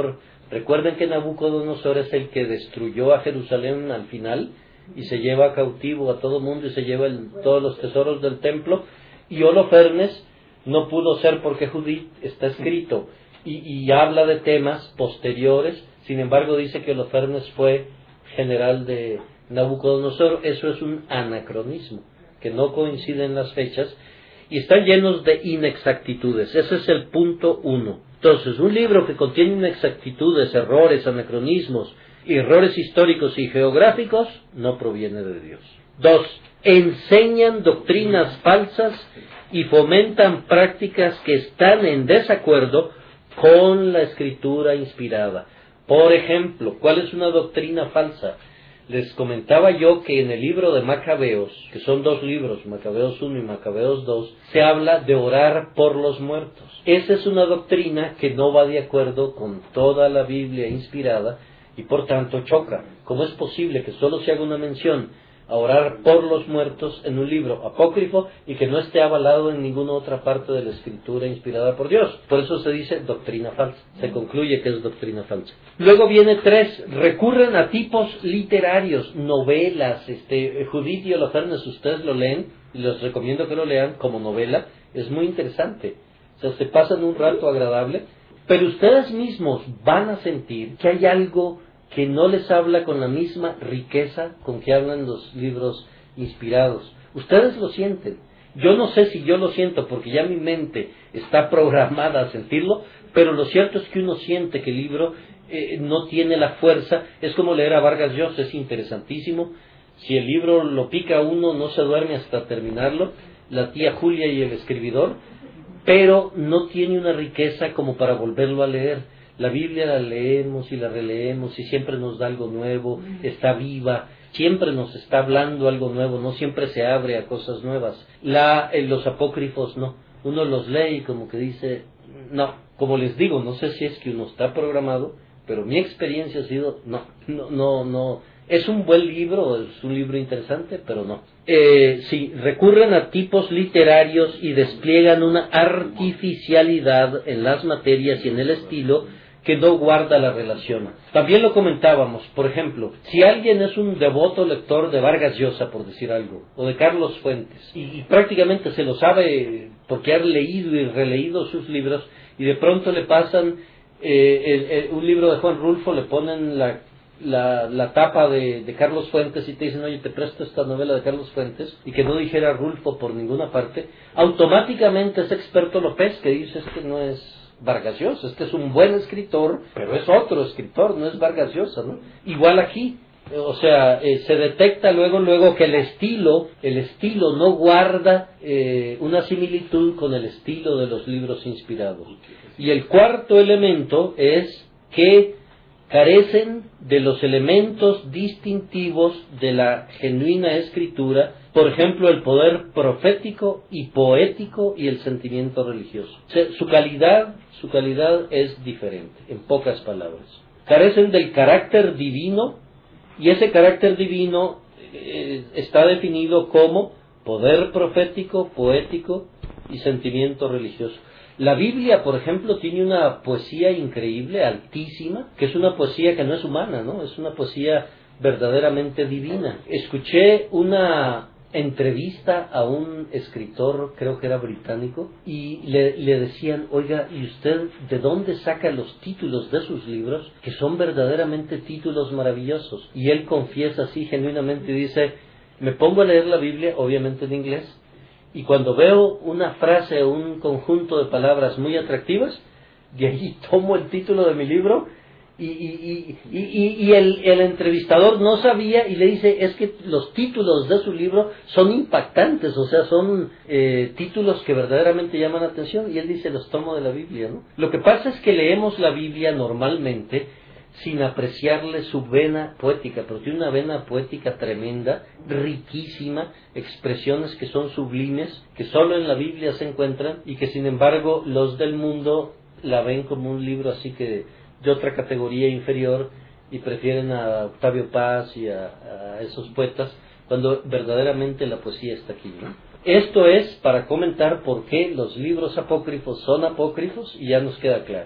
Recuerden que Nabucodonosor es el que destruyó a Jerusalén al final y se lleva cautivo a todo mundo y se lleva el, todos los tesoros del templo. Y Holofernes no pudo ser porque Judith está escrito y, y habla de temas posteriores. Sin embargo, dice que Holofernes fue general de Nabucodonosor. Eso es un anacronismo, que no coinciden las fechas y están llenos de inexactitudes. Ese es el punto uno. Entonces, un libro que contiene inexactitudes, errores, anacronismos, errores históricos y geográficos, no proviene de Dios. Dos, enseñan doctrinas falsas y fomentan prácticas que están en desacuerdo con la escritura inspirada. Por ejemplo, ¿cuál es una doctrina falsa? Les comentaba yo que en el libro de Macabeos, que son dos libros, Macabeos uno y Macabeos dos, se habla de orar por los muertos. Esa es una doctrina que no va de acuerdo con toda la Biblia inspirada y por tanto choca. ¿Cómo es posible que solo se haga una mención a orar por los muertos en un libro apócrifo y que no esté avalado en ninguna otra parte de la escritura inspirada por Dios? Por eso se dice doctrina falsa, se concluye que es doctrina falsa. Luego viene tres, recurren a tipos literarios, novelas. este Judith y Holofernes, ustedes lo leen y les recomiendo que lo lean como novela, es muy interesante, o sea, se pasan un rato agradable, pero ustedes mismos van a sentir que hay algo que no les habla con la misma riqueza con que hablan los libros inspirados. Ustedes lo sienten. Yo no sé si yo lo siento porque ya mi mente está programada a sentirlo, pero lo cierto es que uno siente que el libro eh, no tiene la fuerza. Es como leer a Vargas Llosa, es interesantísimo. Si el libro lo pica uno, no se duerme hasta terminarlo. La tía Julia y el escribidor, pero no tiene una riqueza como para volverlo a leer. La Biblia la leemos y la releemos y siempre nos da algo nuevo, está viva, siempre nos está hablando algo nuevo, no siempre se abre a cosas nuevas. La, eh, los apócrifos no, uno los lee y como que dice, no, como les digo, no sé si es que uno está programado, pero mi experiencia ha sido, no, no, no, no, es un buen libro, es un libro interesante, pero no. Eh, sí, recurren a tipos literarios y despliegan una artificialidad en las materias y en el estilo que no guarda la relación. También lo comentábamos, por ejemplo, si alguien es un devoto lector de Vargas Llosa, por decir algo, o de Carlos Fuentes, y, y prácticamente se lo sabe porque ha leído y releído sus libros, y de pronto le pasan eh, el, el, un libro de Juan Rulfo, le ponen la, la, la tapa de, de Carlos Fuentes y te dicen, oye, te presto esta novela de Carlos Fuentes, y que no dijera Rulfo por ninguna parte, automáticamente ese experto López que dice, es que no es Vargas Llosa, es que es un buen escritor, pero es otro escritor, no es Vargas Llosa, ¿no? Igual aquí, o sea, eh, se detecta luego luego que el estilo, el estilo no guarda eh, una similitud con el estilo de los libros inspirados. Y el cuarto elemento es que carecen de los elementos distintivos de la genuina escritura, por ejemplo, el poder profético y poético y el sentimiento religioso. O sea, su calidad, su calidad es diferente, en pocas palabras. Carecen del carácter divino, y ese carácter divino eh, está definido como poder profético, poético y sentimiento religioso. La Biblia, por ejemplo, tiene una poesía increíble, altísima, que es una poesía que no es humana, ¿no? Es una poesía verdaderamente divina. Escuché una entrevista a un escritor, creo que era británico, y le, le decían, oiga, ¿y usted de dónde saca los títulos de sus libros? Que son verdaderamente títulos maravillosos. Y él confiesa así genuinamente y dice, me pongo a leer la Biblia, obviamente en inglés, y cuando veo una frase o un conjunto de palabras muy atractivas, de ahí tomo el título de mi libro. Y, y, y, y, y el, el entrevistador no sabía y le dice, es que los títulos de su libro son impactantes, o sea, son eh, títulos que verdaderamente llaman la atención, y él dice, los tomo de la Biblia, ¿no? Lo que pasa es que leemos la Biblia normalmente sin apreciarle su vena poética, pero tiene una vena poética tremenda, riquísima, expresiones que son sublimes, que solo en la Biblia se encuentran, y que sin embargo los del mundo la ven como un libro así que de otra categoría inferior y prefieren a Octavio Paz y a, a esos poetas, cuando verdaderamente la poesía está aquí, ¿no? Esto es para comentar por qué los libros apócrifos son apócrifos y ya nos queda claro.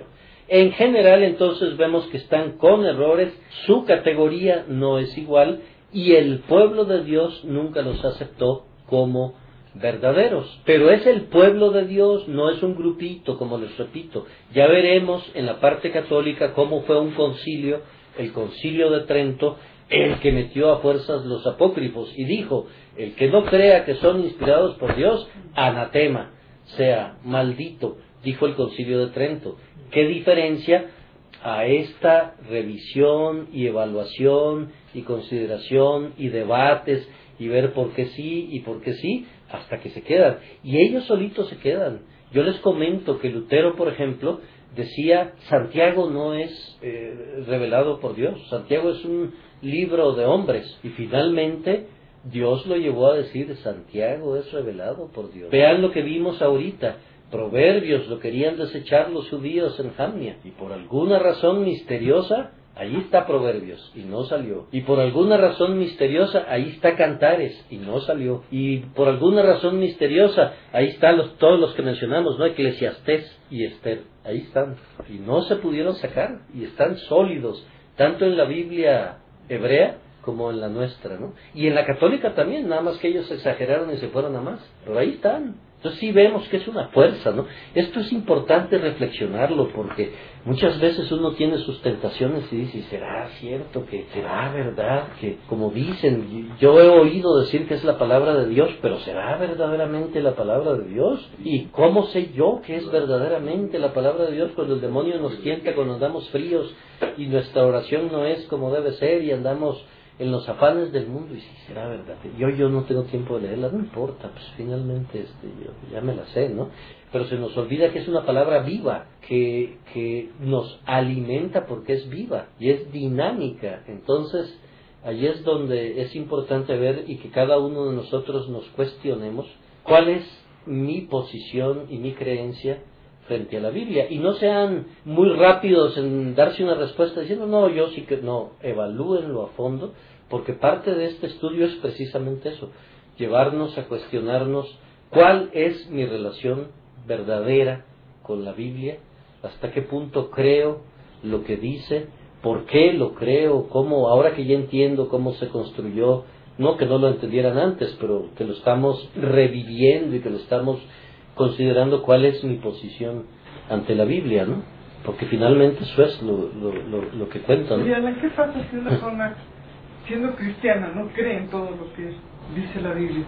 En general, entonces, vemos que están con errores, su categoría no es igual, y el pueblo de Dios nunca los aceptó como verdaderos. Pero es el pueblo de Dios, no es un grupito, como les repito. Ya veremos en la parte católica cómo fue un concilio, el concilio de Trento, el que metió a fuerzas los apócrifos y dijo, el que no crea que son inspirados por Dios, anatema, sea maldito, dijo el concilio de Trento. ¿Qué diferencia a esta revisión y evaluación y consideración y debates y ver por qué sí y por qué sí, hasta que se quedan? Y ellos solitos se quedan. Yo les comento que Lutero, por ejemplo, decía, Santiago no es eh, revelado por Dios, Santiago es un libro de hombres, y finalmente Dios lo llevó a decir, Santiago es revelado por Dios. Vean lo que vimos ahorita, Proverbios lo querían desechar los judíos en Jamnia, y por alguna razón misteriosa, ahí está Proverbios, y no salió. Y por alguna razón misteriosa, ahí está Cantares, y no salió. Y por alguna razón misteriosa, ahí están los, todos los que mencionamos, ¿no? Eclesiastés y Esther, ahí están. Y no se pudieron sacar, y están sólidos, tanto en la Biblia hebrea como en la nuestra, ¿no? Y en la católica también, nada más que ellos exageraron y se fueron a más. Pero ahí están. Entonces sí vemos que es una fuerza, ¿no? Esto es importante reflexionarlo, porque muchas veces uno tiene sus tentaciones y dice, ¿será cierto que será verdad? Que como dicen, yo he oído decir que es la palabra de Dios, pero ¿será verdaderamente la palabra de Dios? ¿Y cómo sé yo que es verdaderamente la palabra de Dios cuando el demonio nos tienta, cuando andamos fríos y nuestra oración no es como debe ser y andamos en los afanes del mundo? Y si será verdad, yo yo no tengo tiempo de leerla, no importa, pues finalmente este, yo ya me la sé, ¿no? Pero se nos olvida que es una palabra viva, que, que nos alimenta porque es viva y es dinámica. Entonces, allí es donde es importante ver y que cada uno de nosotros nos cuestionemos cuál es mi posición y mi creencia frente a la Biblia, y no sean muy rápidos en darse una respuesta diciendo, no, yo sí que no, evalúenlo a fondo, porque parte de este estudio es precisamente eso, llevarnos a cuestionarnos cuál es mi relación verdadera con la Biblia, hasta qué punto creo lo que dice, por qué lo creo, cómo, ahora que ya entiendo cómo se construyó, no que no lo entendieran antes, pero que lo estamos reviviendo y que lo estamos considerando cuál es mi posición ante la Biblia, ¿no? Porque finalmente eso es lo, lo, lo, lo que cuenta, ¿no? ¿Y Alan, qué pasa si una persona, siendo cristiana, no cree en todo lo que dice la Biblia?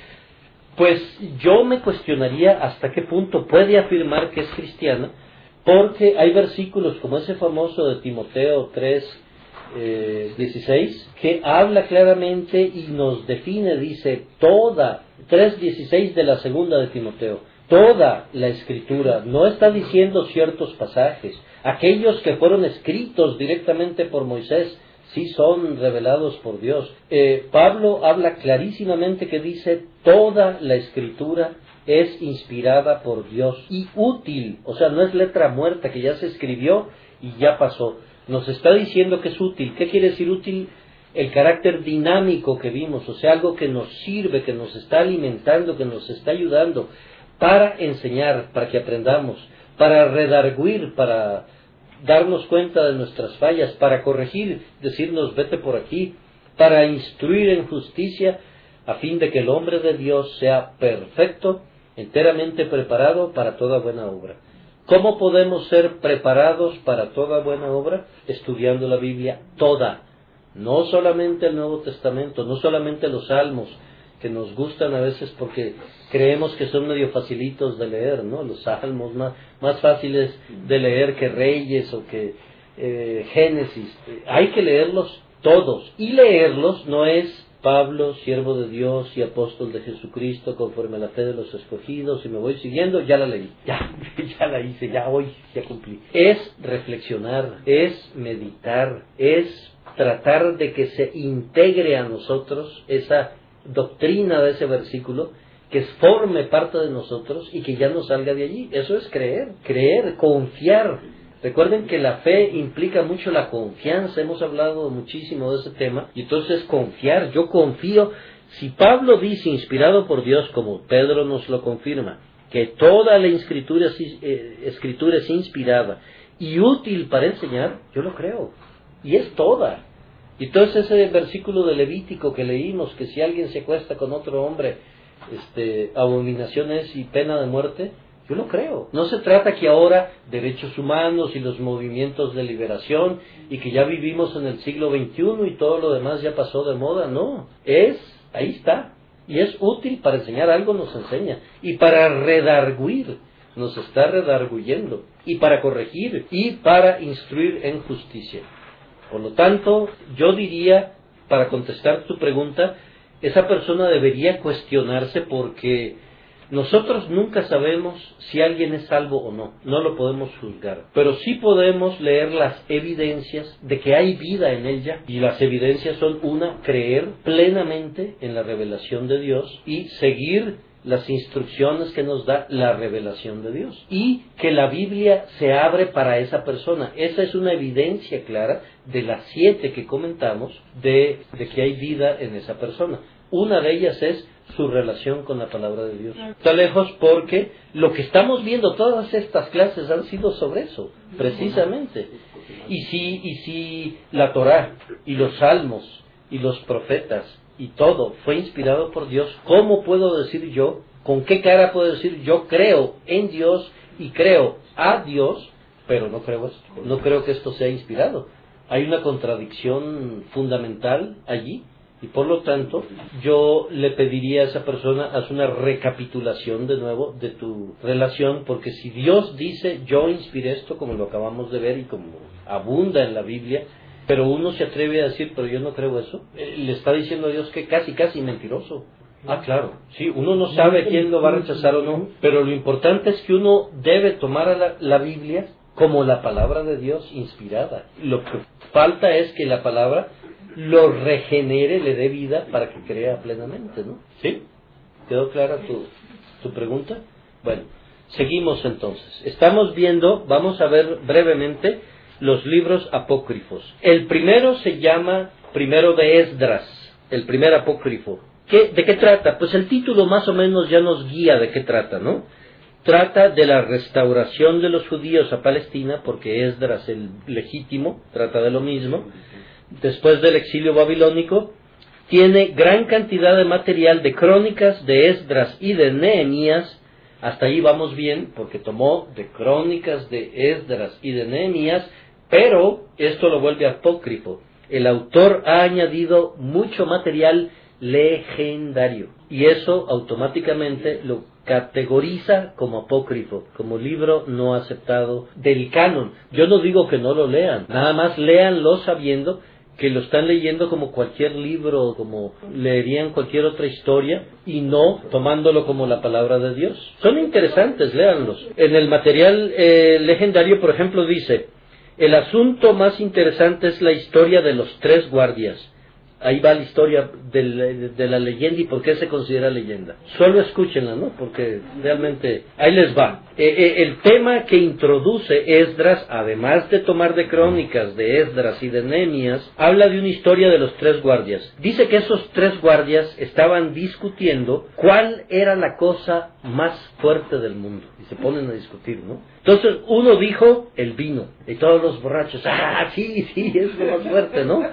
Pues yo me cuestionaría hasta qué punto puede afirmar que es cristiana, porque hay versículos como ese famoso de Timoteo tres, eh, dieciséis, que habla claramente y nos define, dice, toda, tres dieciséis de la segunda de Timoteo, toda la Escritura, no está diciendo ciertos pasajes, aquellos que fueron escritos directamente por Moisés, sí son revelados por Dios. Eh, Pablo habla clarísimamente que dice, toda la Escritura es inspirada por Dios y útil, o sea, no es letra muerta que ya se escribió y ya pasó. Nos está diciendo que es útil. ¿Qué quiere decir útil? El carácter dinámico que vimos, o sea, algo que nos sirve, que nos está alimentando, que nos está ayudando para enseñar, para que aprendamos, para redarguir, para darnos cuenta de nuestras fallas, para corregir, decirnos vete por aquí, para instruir en justicia, a fin de que el hombre de Dios sea perfecto, enteramente preparado para toda buena obra. ¿Cómo podemos ser preparados para toda buena obra? Estudiando la Biblia toda, no solamente el Nuevo Testamento, no solamente los Salmos, que nos gustan a veces porque creemos que son medio facilitos de leer, ¿no? Los Salmos más, más fáciles de leer que Reyes o que eh, Génesis. Hay que leerlos todos, y leerlos no es Pablo, siervo de Dios y apóstol de Jesucristo, conforme a la fe de los escogidos, y me voy siguiendo, ya la leí, ya, ya la hice, ya hoy, ya cumplí. Es reflexionar, es meditar, es tratar de que se integre a nosotros esa doctrina de ese versículo, que forme parte de nosotros y que ya no salga de allí. Eso es creer, creer, confiar. Recuerden que la fe implica mucho la confianza, hemos hablado muchísimo de ese tema, y entonces confiar, yo confío. Si Pablo dice inspirado por Dios, como Pedro nos lo confirma, que toda la escritura, eh, escritura es inspirada y útil para enseñar, yo lo creo. Y es toda. Y entonces ese versículo de Levítico que leímos, que si alguien se acuesta con otro hombre, este, abominaciones y pena de muerte, yo lo creo. No se trata que ahora derechos humanos y los movimientos de liberación y que ya vivimos en el siglo veintiuno y todo lo demás ya pasó de moda, no. Es, ahí está. Y es útil para enseñar algo, nos enseña. Y para redarguir, nos está redarguyendo. Y para corregir y para instruir en justicia. Por lo tanto, yo diría, para contestar tu pregunta, esa persona debería cuestionarse porque nosotros nunca sabemos si alguien es salvo o no, no lo podemos juzgar, pero sí podemos leer las evidencias de que hay vida en ella, y las evidencias son: una, creer plenamente en la revelación de Dios y seguir las instrucciones que nos da la revelación de Dios, y que la Biblia se abre para esa persona. Esa es una evidencia clara de las siete que comentamos de, de que hay vida en esa persona. Una de ellas es su relación con la palabra de Dios. Está lejos porque lo que estamos viendo, todas estas clases han sido sobre eso, precisamente. Y si, y si la Torá y los salmos y los profetas y todo fue inspirado por Dios, ¿cómo puedo decir yo, con qué cara puedo decir yo creo en Dios y creo a Dios, pero no creo esto, no creo que esto sea inspirado? Hay una contradicción fundamental allí. Y por lo tanto, yo le pediría a esa persona, haz una recapitulación de nuevo de tu relación, porque si Dios dice, yo inspiré esto, como lo acabamos de ver y como abunda en la Biblia, pero uno se atreve a decir, pero yo no creo eso, le está diciendo a Dios que casi, casi mentiroso. Ah, claro, sí, uno no sabe quién lo va a rechazar o no, pero lo importante es que uno debe tomar a la, la Biblia como la palabra de Dios inspirada. Lo que falta es que la palabra lo regenere, le dé vida para que crea plenamente, ¿no? ¿Sí? ¿Quedó clara tu, tu pregunta? Bueno, seguimos entonces. Estamos viendo, vamos a ver brevemente los libros apócrifos. El primero se llama Primero de Esdras, el primer apócrifo. ¿Qué, ¿De qué trata? Pues el título más o menos ya nos guía de qué trata, ¿no? Trata de la restauración de los judíos a Palestina, porque Esdras, el legítimo, trata de lo mismo. Después del exilio babilónico, tiene gran cantidad de material de crónicas de Esdras y de Nehemías. Hasta ahí vamos bien, porque tomó de crónicas de Esdras y de Nehemías, pero esto lo vuelve apócrifo. El autor ha añadido mucho material legendario, y eso automáticamente lo categoriza como apócrifo, como libro no aceptado del canon. Yo no digo que no lo lean, nada más léanlo sabiendo que lo están leyendo como cualquier libro, como leerían cualquier otra historia, y no tomándolo como la palabra de Dios. Son interesantes, léanlos. En el material eh, legendario, por ejemplo, dice: el asunto más interesante es la historia de los tres guardias. Ahí va la historia de la, de la leyenda y por qué se considera leyenda. Solo escúchenla, ¿no? Porque realmente ahí les va. Eh, eh, el tema que introduce Esdras, además de tomar de crónicas de Esdras y de Nehemías, habla de una historia de los tres guardias. Dice que esos tres guardias estaban discutiendo cuál era la cosa más fuerte del mundo. Y se ponen a discutir, ¿no? Entonces uno dijo el vino. Y todos los borrachos, ah, sí, sí, es lo más fuerte, ¿no?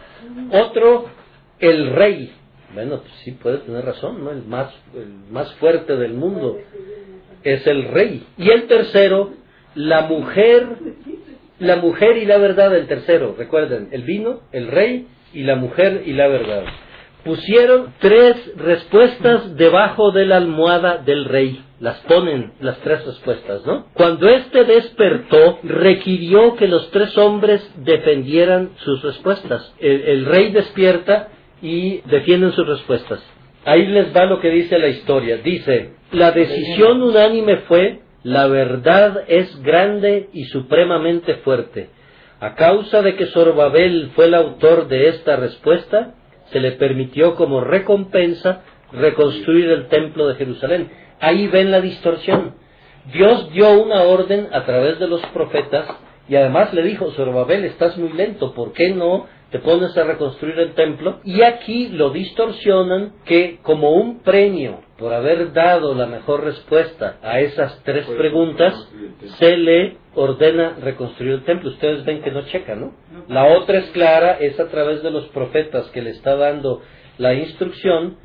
Otro, el rey. Bueno, pues sí, puede tener razón, ¿no? El más, el más fuerte del mundo es el rey. Y el tercero, la mujer, la mujer y la verdad, el tercero. Recuerden, el vino, el rey y la mujer y la verdad. Pusieron tres respuestas debajo de la almohada del rey. Las ponen, las tres respuestas, ¿no? Cuando éste despertó, requirió que los tres hombres defendieran sus respuestas. El, el rey despierta y defienden sus respuestas. Ahí les va lo que dice la historia. Dice: la decisión unánime fue: la verdad es grande y supremamente fuerte. A causa de que Zorobabel fue el autor de esta respuesta, se le permitió como recompensa reconstruir el templo de Jerusalén. Ahí ven la distorsión. Dios dio una orden a través de los profetas y además le dijo: Zorobabel, estás muy lento, ¿por qué no te pones a reconstruir el templo? Y aquí lo distorsionan, que como un premio por haber dado la mejor respuesta a esas tres preguntas, se le ordena reconstruir el templo. Ustedes ven que no checa, ¿no? La otra es clara, es a través de los profetas que le está dando la instrucción,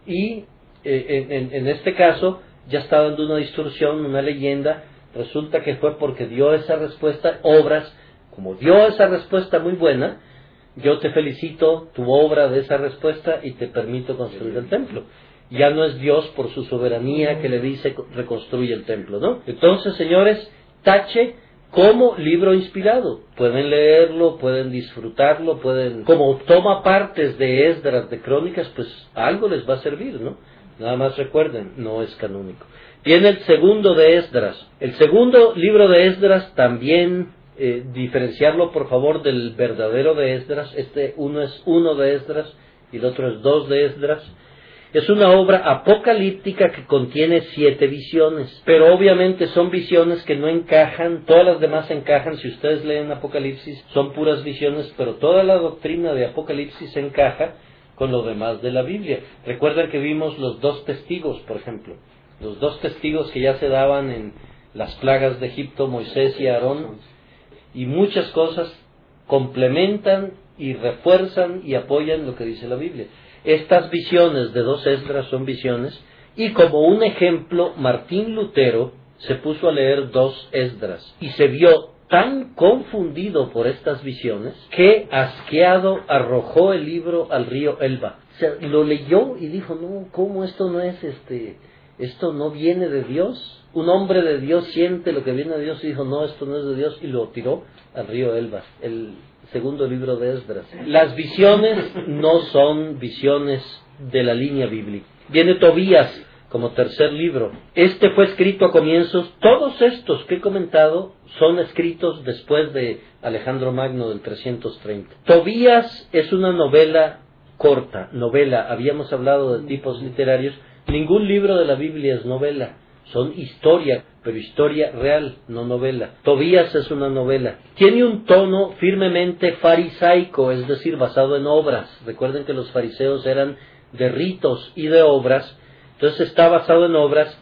y eh, en, en este caso ya está dando una distorsión, una leyenda. Resulta que fue porque dio esa respuesta, obras, como dio esa respuesta muy buena, yo te felicito tu obra de esa respuesta y te permito construir el templo. Ya no es Dios por su soberanía que le dice reconstruye el templo, ¿no? Entonces, señores, tache como libro inspirado. Pueden leerlo, pueden disfrutarlo, pueden... Como toma partes de Esdras, de Crónicas, pues algo les va a servir, ¿no? Nada más recuerden, no es canónico. Viene el segundo de Esdras. El segundo libro de Esdras también... Eh, diferenciarlo por favor del verdadero de Esdras. Este uno es uno de Esdras y el otro es dos de Esdras. Es una obra apocalíptica que contiene siete visiones, pero obviamente son visiones que no encajan, todas las demás encajan. Si ustedes leen Apocalipsis son puras visiones, pero toda la doctrina de Apocalipsis encaja con lo demás de la Biblia. Recuerdan que vimos los dos testigos, por ejemplo, los dos testigos que ya se daban en las plagas de Egipto, Moisés y Aarón. Y muchas cosas complementan y refuerzan y apoyan lo que dice la Biblia. Estas visiones de dos Esdras son visiones, y como un ejemplo, Martín Lutero se puso a leer dos Esdras y se vio tan confundido por estas visiones que asqueado arrojó el libro al río Elba. O sea, lo leyó y dijo, no, ¿cómo esto no es este, esto no viene de Dios? Un hombre de Dios siente lo que viene de Dios y dijo, no, esto no es de Dios, y lo tiró al río Elba, el segundo libro de Esdras. Las visiones no son visiones de la línea bíblica. Viene Tobías como tercer libro. Este fue escrito a comienzos, todos estos que he comentado son escritos después de Alejandro Magno del trescientos treinta. Tobías es una novela corta, novela, habíamos hablado de tipos literarios, ningún libro de la Biblia es novela. Son historia, pero historia real, no novela. Tobías es una novela. Tiene un tono firmemente farisaico, es decir, basado en obras. Recuerden que los fariseos eran de ritos y de obras. Entonces está basado en obras.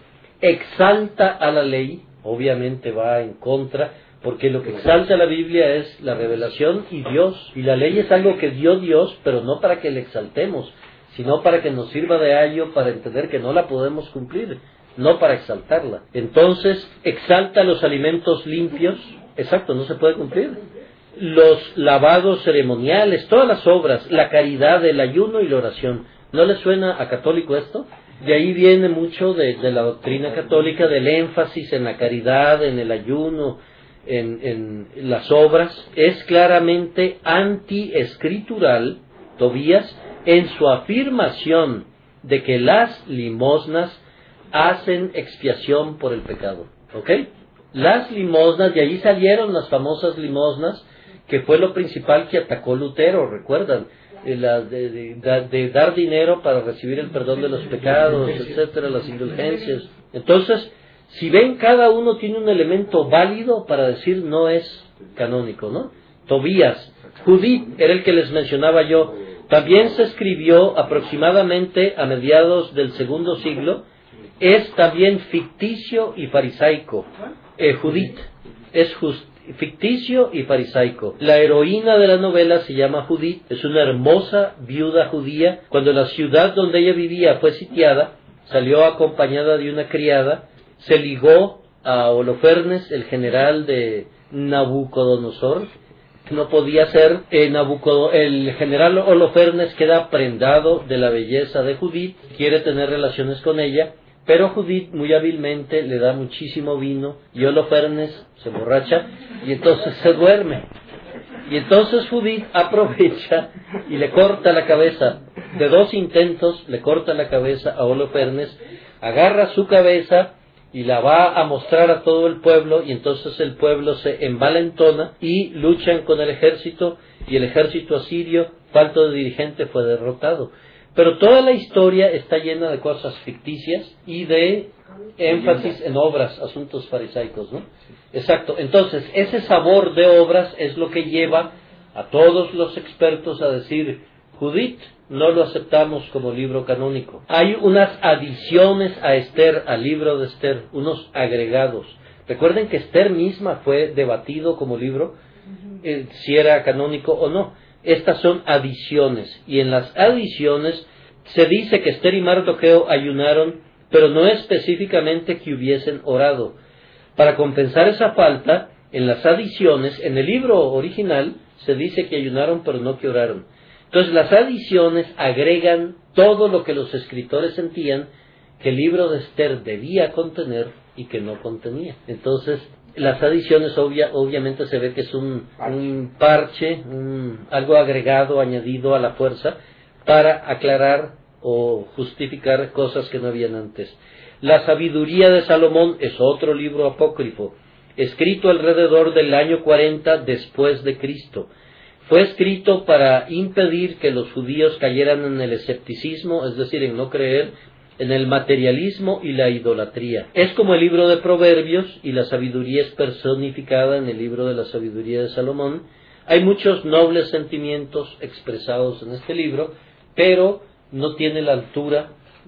Exalta a la ley, obviamente va en contra, porque lo que exalta a la Biblia es la revelación y Dios. Y la ley es algo que dio Dios, pero no para que le exaltemos, sino para que nos sirva de ayo para entender que no la podemos cumplir, no para exaltarla. Entonces, exalta los alimentos limpios, exacto, no se puede cumplir. Los lavados ceremoniales, todas las obras, la caridad, el ayuno y la oración. ¿No les suena a católico esto? De ahí viene mucho de, de la doctrina católica, del énfasis en la caridad, en el ayuno, en, en las obras. Es claramente antiescritural, Tobías, en su afirmación de que las limosnas hacen expiación por el pecado, ¿ok? Las limosnas, de allí salieron las famosas limosnas, que fue lo principal que atacó Lutero, ¿recuerdan? De, la, de, de, de dar dinero para recibir el perdón de los pecados, etcétera, las indulgencias. Entonces, si ven, cada uno tiene un elemento válido para decir no es canónico, ¿no? Tobías, Judith era el que les mencionaba yo, también se escribió aproximadamente a mediados del segundo siglo. Es también ficticio y farisaico. Eh, Judith es just, ficticio y farisaico. La heroína de la novela se llama Judith, es una hermosa viuda judía. Cuando la ciudad donde ella vivía fue sitiada, salió acompañada de una criada, se ligó a Holofernes, el general de Nabucodonosor. No podía ser, eh, Nabucodo, el general Holofernes queda prendado de la belleza de Judith, quiere tener relaciones con ella. Pero Judith muy hábilmente le da muchísimo vino y Holofernes se borracha y entonces se duerme. Y entonces Judith aprovecha y le corta la cabeza. De dos intentos le corta la cabeza a Holofernes, agarra su cabeza y la va a mostrar a todo el pueblo, y entonces el pueblo se envalentona y luchan con el ejército, y el ejército asirio, falto de dirigente, fue derrotado. Pero toda la historia está llena de cosas ficticias y de énfasis en obras, asuntos farisaicos, ¿no? Exacto. Entonces, ese sabor de obras es lo que lleva a todos los expertos a decir, Judith no lo aceptamos como libro canónico. Hay unas adiciones a Esther, al libro de Esther, unos agregados. Recuerden que Esther misma fue debatido como libro, eh, si era canónico o no. Estas son adiciones, y en las adiciones se dice que Esther y Mardoqueo ayunaron, pero no específicamente que hubiesen orado. Para compensar esa falta, en las adiciones, en el libro original, se dice que ayunaron, pero no que oraron. Entonces, las adiciones agregan todo lo que los escritores sentían que el libro de Esther debía contener y que no contenía. Entonces, las adiciones obvia, obviamente se ve que es un, un parche, un, algo agregado, añadido a la fuerza, para aclarar o justificar cosas que no habían antes. La sabiduría de Salomón es otro libro apócrifo, escrito alrededor del año cuarenta después de Cristo. Fue escrito para impedir que los judíos cayeran en el escepticismo, es decir, en no creer, en el materialismo y la idolatría. Es como el libro de Proverbios, y la sabiduría es personificada en el libro de la sabiduría de Salomón. Hay muchos nobles sentimientos expresados en este libro, pero no tiene la altura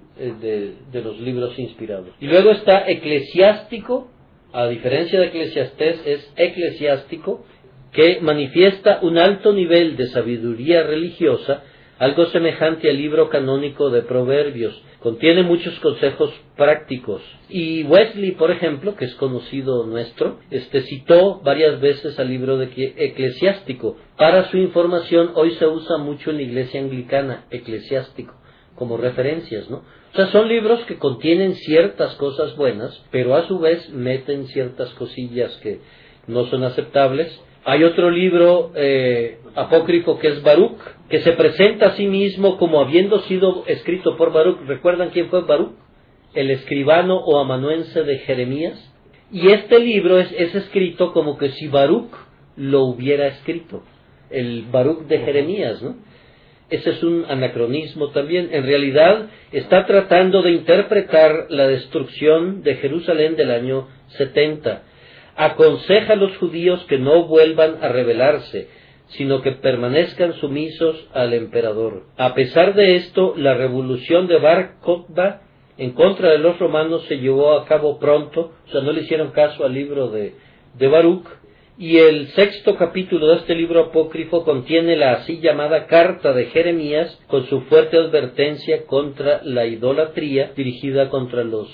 de, de los libros inspirados. Y luego está Eclesiástico, a diferencia de Eclesiastés, es eclesiástico, que manifiesta un alto nivel de sabiduría religiosa, algo semejante al libro canónico de Proverbios. Contiene muchos consejos prácticos. Y Wesley, por ejemplo, que es conocido nuestro, este, citó varias veces al libro de Eclesiástico. Para su información, hoy se usa mucho en la iglesia anglicana, Eclesiástico, como referencias, ¿no? O sea, son libros que contienen ciertas cosas buenas, pero a su vez meten ciertas cosillas que no son aceptables. Hay otro libro eh, apócrifo que es Baruch, que se presenta a sí mismo como habiendo sido escrito por Baruch. ¿Recuerdan quién fue Baruch? El escribano o amanuense de Jeremías. Y este libro es, es escrito como que si Baruch lo hubiera escrito, el Baruch de Jeremías, ¿no? Ese es un anacronismo también. En realidad está tratando de interpretar la destrucción de Jerusalén del año setenta. Aconseja a los judíos que no vuelvan a rebelarse, sino que permanezcan sumisos al emperador. A pesar de esto, la revolución de Bar Kokhba en contra de los romanos se llevó a cabo pronto, o sea, no le hicieron caso al libro de, de Baruch, y el sexto capítulo de este libro apócrifo contiene la así llamada Carta de Jeremías, con su fuerte advertencia contra la idolatría dirigida contra los...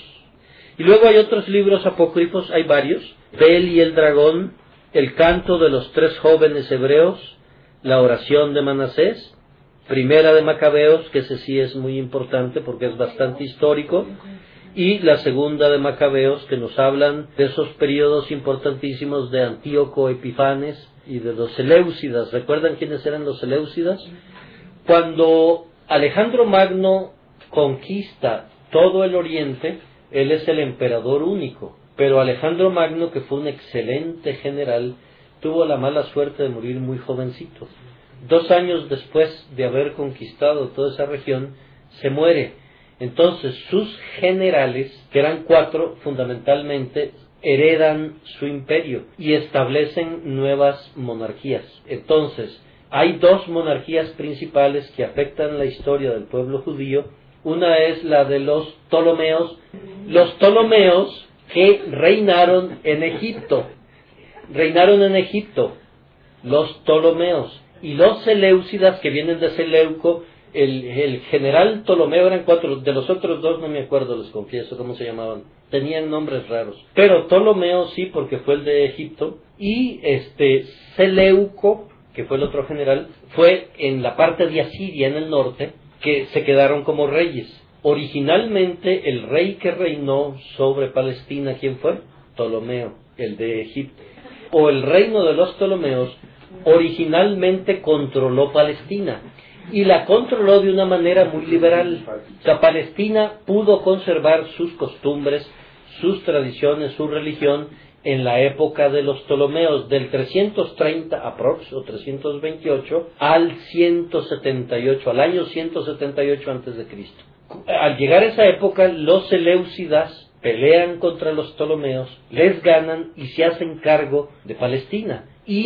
Y luego hay otros libros apócrifos, hay varios: Bel y el dragón, el canto de los tres jóvenes hebreos, la oración de Manasés, Primera de Macabeos, que ese sí es muy importante porque es bastante histórico, y la Segunda de Macabeos, que nos hablan de esos periodos importantísimos de Antíoco Epifanes y de los Seleucidas. ¿Recuerdan quiénes eran los Seleucidas? Cuando Alejandro Magno conquista todo el Oriente, él es el emperador único, pero Alejandro Magno, que fue un excelente general, tuvo la mala suerte de morir muy jovencito. Dos años después de haber conquistado toda esa región, se muere. Entonces sus generales, que eran cuatro fundamentalmente, heredan su imperio y establecen nuevas monarquías. Entonces hay dos monarquías principales que afectan la historia del pueblo judío. Una es la de los Ptolomeos, los Ptolomeos que reinaron en Egipto, reinaron en Egipto, los Ptolomeos, y los Seleucidas, que vienen de Seleuco. El, el general Ptolomeo, eran cuatro, de los otros dos no me acuerdo, les confieso cómo se llamaban, tenían nombres raros, pero Ptolomeo sí, porque fue el de Egipto, y este Seleuco, que fue el otro general, fue en la parte de Asiria, en el norte, que se quedaron como reyes. Originalmente el rey que reinó sobre Palestina, ¿quién fue? Ptolomeo, el de Egipto. O el reino de los Ptolomeos originalmente controló Palestina, y la controló de una manera muy liberal. O sea, Palestina pudo conservar sus costumbres, sus tradiciones, su religión en la época de los Ptolomeos, del trescientos treinta aprox, o trescientos veintiocho, al ciento setenta y ocho, al año ciento setenta y ocho antes de Cristo. Al llegar a esa época, los Seleucidas pelean contra los Ptolomeos, les ganan y se hacen cargo de Palestina. Y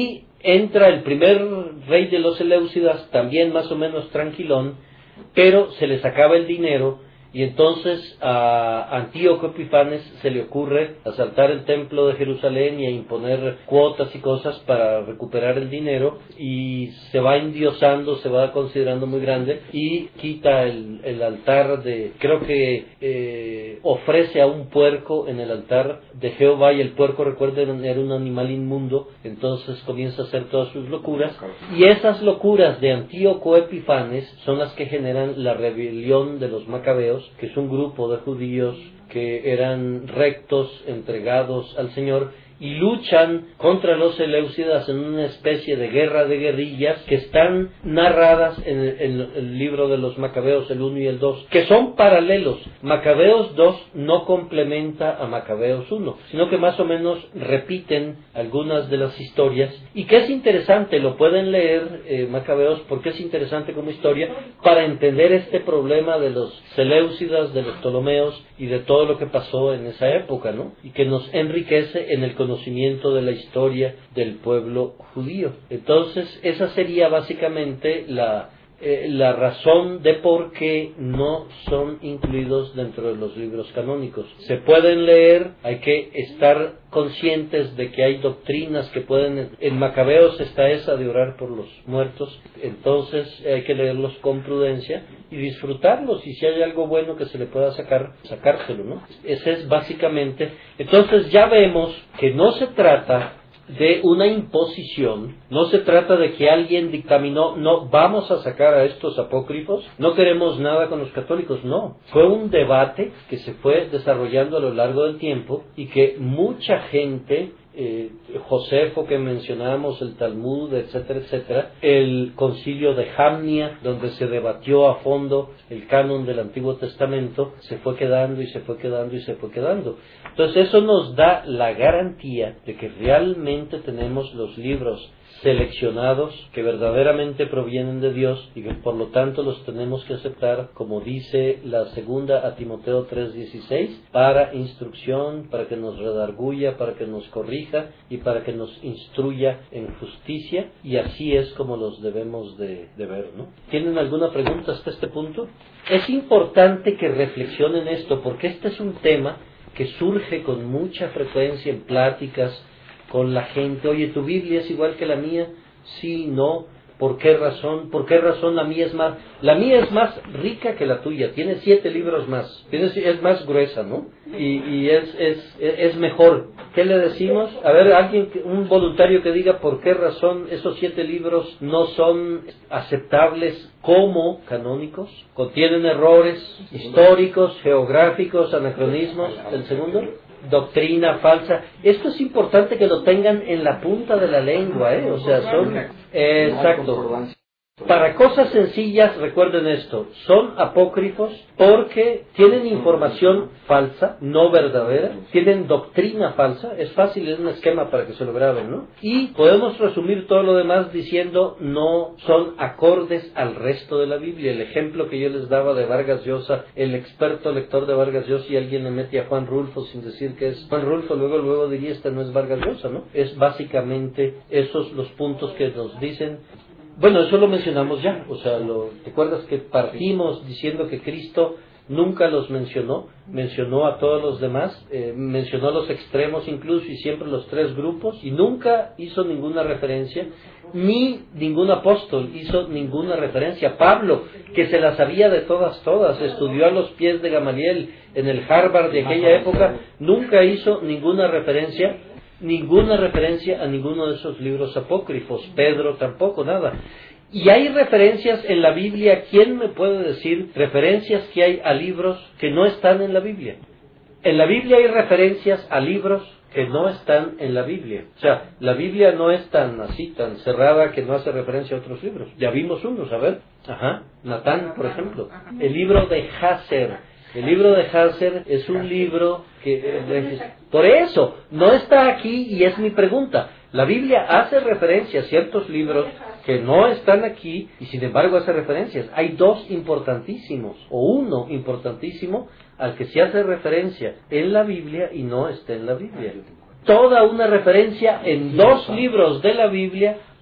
entra el primer rey de los Seleucidas, también más o menos tranquilón, pero se les acaba el dinero. Y entonces a Antíoco Epifanes se le ocurre asaltar el templo de Jerusalén y a imponer cuotas y cosas para recuperar el dinero, y se va endiosando, se va considerando muy grande y quita el, el altar de, creo que eh, ofrece a un puerco en el altar de Jehová, y el puerco, recuerden, era un animal inmundo. Entonces comienza a hacer todas sus locuras, y esas locuras de Antíoco Epifanes son las que generan la rebelión de los macabeos, que es un grupo de judíos que eran rectos, entregados al Señor, y luchan contra los Seleucidas en una especie de guerra de guerrillas que están narradas en el, en el libro de los Macabeos, el uno y el dos, que son paralelos. Macabeos dos no complementa a Macabeos uno, sino que más o menos repiten algunas de las historias, y que es interesante, lo pueden leer eh, Macabeos, porque es interesante como historia para entender este problema de los Seleucidas, de los Ptolomeos y de todo lo que pasó en esa época, ¿no? Y que nos enriquece en el conocimiento de la historia del pueblo judío. Entonces, esa sería básicamente la, eh, la razón de por qué no son incluidos dentro de los libros canónicos. Se pueden leer, hay que estar conscientes de que hay doctrinas que pueden... En Macabeos está esa de orar por los muertos, entonces hay que leerlos con prudencia y disfrutarlos, y si hay algo bueno que se le pueda sacar, sacárselo, ¿no? Ese es básicamente... Entonces ya vemos que no se trata de una imposición, no se trata de que alguien dictaminó, no, vamos a sacar a estos apócrifos, no queremos nada con los católicos, no. Fue un debate que se fue desarrollando a lo largo del tiempo, y que mucha gente, eh, Josefo que mencionábamos, el Talmud, etcétera, etcétera, el concilio de Jamnia, donde se debatió a fondo el canon del Antiguo Testamento, se fue quedando y se fue quedando y se fue quedando. Entonces eso nos da la garantía de que realmente tenemos los libros seleccionados que verdaderamente provienen de Dios, y que por lo tanto los tenemos que aceptar, como dice la segunda a Timoteo tres dieciséis, para instrucción, para que nos redarguya, para que nos corrija y para que nos instruya en justicia, y así es como los debemos de, de ver, ¿no? ¿Tienen alguna pregunta hasta este punto? Es importante que reflexionen esto, porque este es un tema que surge con mucha frecuencia en pláticas con la gente. Oye, ¿tu Biblia es igual que la mía? Sí, no. ¿Por qué razón? ¿Por qué razón la mía es más? La mía es más rica que la tuya. Tiene siete libros más. Tiene, es más gruesa, ¿no? Y, y es, es, es mejor. ¿Qué le decimos? A ver, alguien, un voluntario que diga por qué razón esos siete libros no son aceptables como canónicos. Contienen errores históricos, geográficos, anacronismos. ¿El segundo? Doctrina falsa. Esto es importante que lo tengan en la punta de la lengua, ¿eh? O sea, son... Eh, exacto. Para cosas sencillas, recuerden esto, son apócrifos porque tienen información falsa, no verdadera, tienen doctrina falsa, es fácil, es un esquema para que se lo graben, ¿no? Y podemos resumir todo lo demás diciendo no son acordes al resto de la Biblia. El ejemplo que yo les daba de Vargas Llosa, el experto lector de Vargas Llosa, y alguien le mete a Juan Rulfo sin decir que es Juan Rulfo, luego luego diría, esta no es Vargas Llosa, ¿no? Es básicamente esos los puntos que nos dicen. Bueno, eso lo mencionamos ya, o sea, lo, ¿te acuerdas que partimos diciendo que Cristo nunca los mencionó? Mencionó a todos los demás, eh, mencionó los extremos incluso, y siempre los tres grupos, y nunca hizo ninguna referencia, ni ningún apóstol hizo ninguna referencia. Pablo, que se las sabía de todas, todas, estudió a los pies de Gamaliel en el Harvard de aquella época, nunca hizo ninguna referencia ninguna referencia a ninguno de esos libros apócrifos. Pedro tampoco, nada. Y hay referencias en la Biblia. ¿Quién me puede decir referencias que hay a libros que no están en la Biblia? En la Biblia hay referencias a libros que no están en la Biblia. O sea, la Biblia no es tan así, tan cerrada, que no hace referencia a otros libros. Ya vimos unos, a ver. Ajá, Natán, por ejemplo. El libro de Hazer. El libro de Hazer es un libro que... Por eso, no está aquí, y es mi pregunta. La Biblia hace referencia a ciertos libros que no están aquí, y sin embargo hace referencias. Hay dos importantísimos, o uno importantísimo, al que se hace referencia en la Biblia y no está en la Biblia. Toda una referencia en dos libros de la Biblia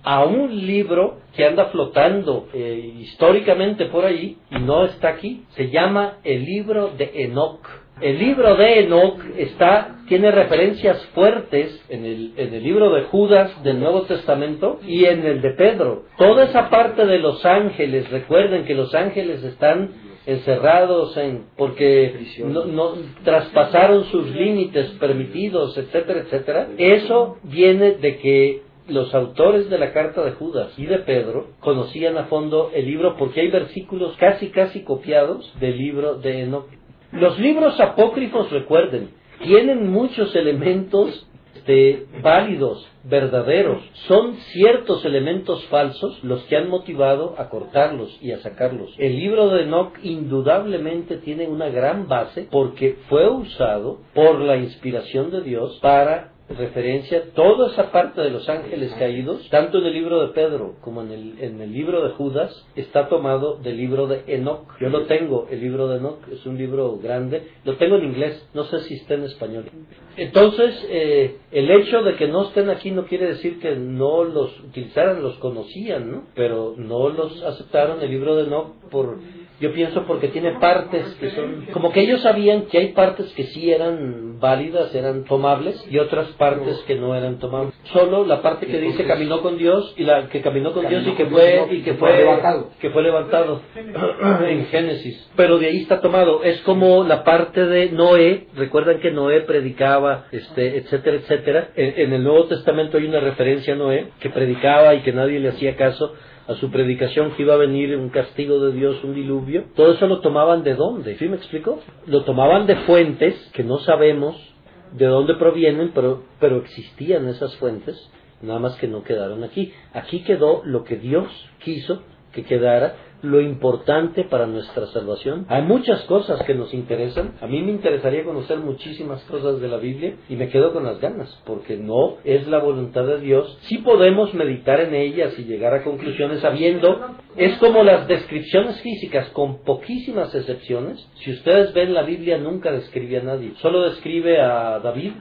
a un libro que anda flotando eh, históricamente por ahí y no está aquí. Se llama el libro de Enoc. El libro de Enoc está, tiene referencias fuertes en el, en el libro de Judas del Nuevo Testamento y en el de Pedro. Toda esa parte de los ángeles, recuerden que los ángeles están encerrados en porque no, no traspasaron sus límites permitidos, etcétera, etcétera. Eso viene de que los autores de la carta de Judas y de Pedro conocían a fondo el libro, porque hay versículos casi casi copiados del libro de Enoc. Los libros apócrifos, recuerden, tienen muchos elementos de válidos, verdaderos. Son ciertos elementos falsos los que han motivado a cortarlos y a sacarlos. El libro de Enoc indudablemente tiene una gran base porque fue usado por la inspiración de Dios para referencia toda esa parte de los ángeles caídos, tanto en el libro de Pedro como en el, en el libro de Judas, está tomado del libro de Enoc. Yo lo tengo, el libro de Enoc, es un libro grande, lo tengo en inglés, no sé si está en español. Entonces, eh, el hecho de que no estén aquí no quiere decir que no los utilizaran, los conocían, ¿no? Pero no los aceptaron el libro de Enoc por... Yo pienso porque tiene partes que son... Como que ellos sabían que hay partes que sí eran válidas, eran tomables, y otras partes que no eran tomables. Solo la parte que dice caminó con Dios, y la que caminó con Dios y que fue y que fue levantado, que fue levantado en Génesis. Pero de ahí está tomado. Es como la parte de Noé. Recuerdan que Noé predicaba, este, etcétera, etcétera. En, en el Nuevo Testamento hay una referencia a Noé que predicaba y que nadie le hacía caso a su predicación, que iba a venir un castigo de Dios, un diluvio. Todo eso lo tomaban de dónde, ¿sí me explico? Lo tomaban de fuentes que no sabemos de dónde provienen, pero, pero existían esas fuentes, nada más que no quedaron aquí. Aquí quedó lo que Dios quiso que quedara, lo importante para nuestra salvación. Hay muchas cosas que nos interesan. A mí me interesaría conocer muchísimas cosas de la Biblia y me quedo con las ganas, porque no es la voluntad de Dios. Sí podemos meditar en ellas y llegar a conclusiones sabiendo. Es como las descripciones físicas, con poquísimas excepciones. Si ustedes ven, la Biblia nunca describe a nadie. Solo describe a David,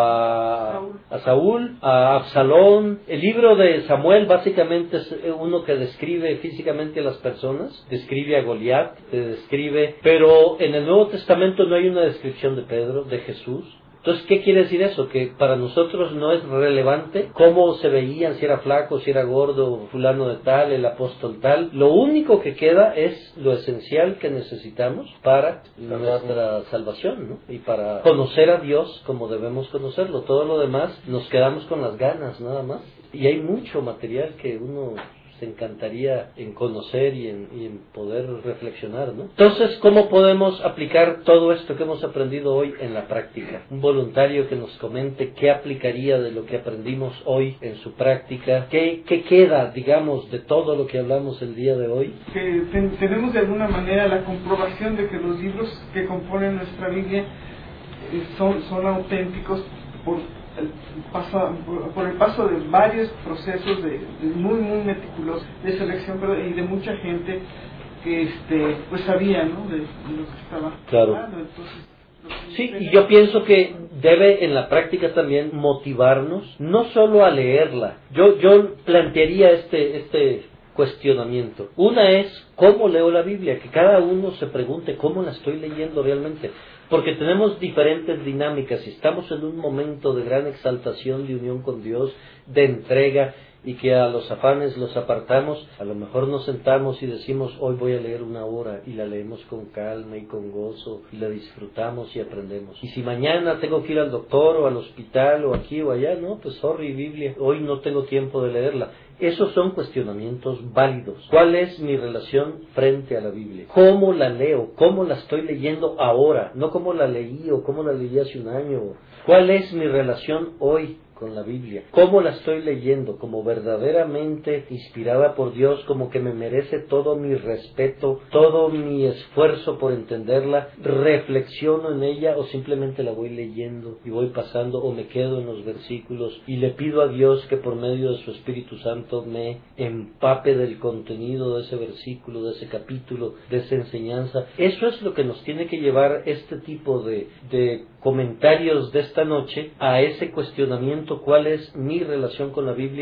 a, a Saúl, a Absalón. El libro de Samuel básicamente es uno que describe físicamente a las personas. Describe a Goliat, describe, pero en el Nuevo Testamento no hay una descripción de Pedro, de Jesús. Entonces, ¿qué quiere decir eso? Que para nosotros no es relevante cómo se veían, si era flaco, si era gordo, fulano de tal, el apóstol tal. Lo único que queda es lo esencial que necesitamos para nuestra salvación, ¿no? Y para conocer a Dios como debemos conocerlo. Todo lo demás nos quedamos con las ganas, nada más. Y hay mucho material que uno se encantaría en conocer y en, y en poder reflexionar, ¿no? Entonces, ¿cómo podemos aplicar todo esto que hemos aprendido hoy en la práctica? Un voluntario que nos comente qué aplicaría de lo que aprendimos hoy en su práctica, qué, qué queda, digamos, de todo lo que hablamos el día de hoy. Que ten, tenemos de alguna manera la comprobación de que los libros que componen nuestra Biblia eh, son, son auténticos por El paso, por el paso de varios procesos de, de muy muy meticulosos de selección, pero y de mucha gente que este pues sabía, ¿no?, de, de lo que estaba claro. hablando. Entonces, sí, y yo pienso que debe en la práctica también motivarnos no solo a leerla. Yo yo plantearía este este cuestionamiento. Una es cómo leo la Biblia, que cada uno se pregunte cómo la estoy leyendo realmente. Porque tenemos diferentes dinámicas y estamos en un momento de gran exaltación, de unión con Dios, de entrega, y que a los afanes los apartamos. A lo mejor nos sentamos y decimos, hoy voy a leer una hora, y la leemos con calma y con gozo, y la disfrutamos y aprendemos. Y si mañana tengo que ir al doctor o al hospital o aquí o allá, no, pues sorry Biblia, hoy no tengo tiempo de leerla. Esos son cuestionamientos válidos. ¿Cuál es mi relación frente a la Biblia? ¿Cómo la leo? ¿Cómo la estoy leyendo ahora? No cómo la leí o cómo la leí hace un año. ¿Cuál es mi relación hoy con la Biblia? ¿Cómo la estoy leyendo? ¿Como verdaderamente inspirada por Dios? ¿Como que me merece todo mi respeto, todo mi esfuerzo por entenderla? ¿Reflexiono en ella o simplemente la voy leyendo y voy pasando, o me quedo en los versículos y le pido a Dios que por medio de su Espíritu Santo me empape del contenido de ese versículo, de ese capítulo, de esa enseñanza? Eso es lo que nos tiene que llevar este tipo de, de comentarios de esta noche a ese cuestionamiento: ¿cuál es mi relación con la Biblia?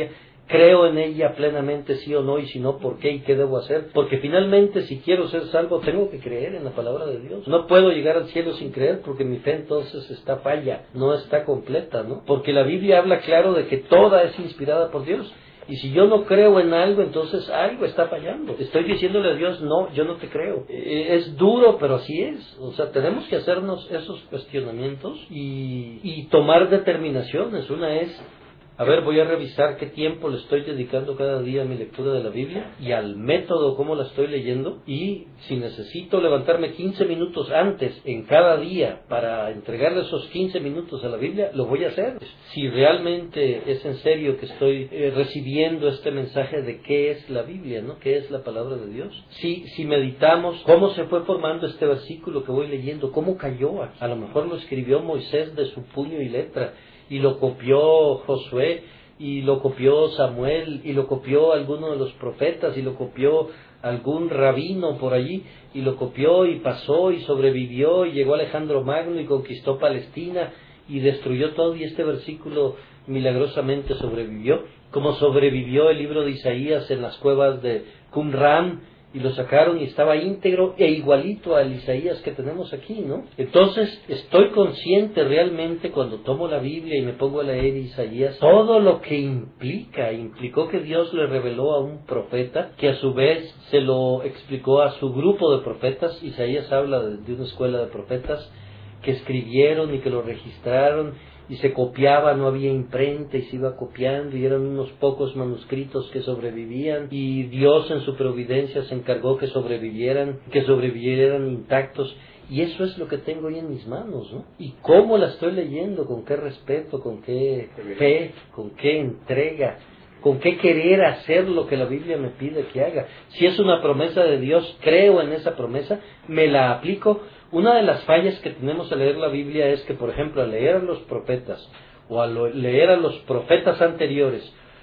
creo en ella plenamente, sí o no, y si no, ¿por qué y qué debo hacer? Porque finalmente, si quiero ser salvo, tengo que creer en la palabra de Dios. No puedo llegar al cielo sin creer, porque mi fe entonces está falla, no está completa, ¿no? Porque la Biblia habla claro de que toda es inspirada por Dios. Y si yo no creo en algo, entonces algo está fallando. Estoy diciéndole a Dios, no, yo no te creo. Eh, es duro, pero así es. O sea, tenemos que hacernos esos cuestionamientos y, y tomar determinaciones. Una es, a ver, voy a revisar qué tiempo le estoy dedicando cada día a mi lectura de la Biblia y al método, cómo la estoy leyendo, y si necesito levantarme quince minutos antes en cada día para entregarle esos quince minutos a la Biblia, lo voy a hacer. Si realmente es en serio que estoy eh, recibiendo este mensaje de qué es la Biblia, ¿no? ¿Qué es la palabra de Dios? Si, si meditamos cómo se fue formando este versículo que voy leyendo, cómo cayó aquí. A lo mejor lo escribió Moisés de su puño y letra, y lo copió Josué, y lo copió Samuel, y lo copió alguno de los profetas, y lo copió algún rabino por allí, y lo copió y pasó y sobrevivió, y llegó Alejandro Magno y conquistó Palestina y destruyó todo, y este versículo milagrosamente sobrevivió, como sobrevivió el libro de Isaías en las cuevas de Qumran, y lo sacaron y estaba íntegro e igualito al Isaías que tenemos aquí, ¿no? Entonces, estoy consciente realmente cuando tomo la Biblia y me pongo a leer Isaías, todo lo que implica, implicó que Dios le reveló a un profeta, que a su vez se lo explicó a su grupo de profetas. Isaías habla de, de una escuela de profetas que escribieron y que lo registraron, y se copiaba, no había imprenta y se iba copiando, y eran unos pocos manuscritos que sobrevivían, y Dios en su providencia se encargó que sobrevivieran, que sobrevivieran intactos, y eso es lo que tengo hoy en mis manos, ¿no? Y cómo la estoy leyendo, con qué respeto, con qué fe, con qué entrega, con qué querer hacer lo que la Biblia me pide que haga. Si es una promesa de Dios, creo en esa promesa, me la aplico. Una de las fallas que tenemos al leer la Biblia es que, por ejemplo, al leer a los profetas o al leer a los profetas anteriores,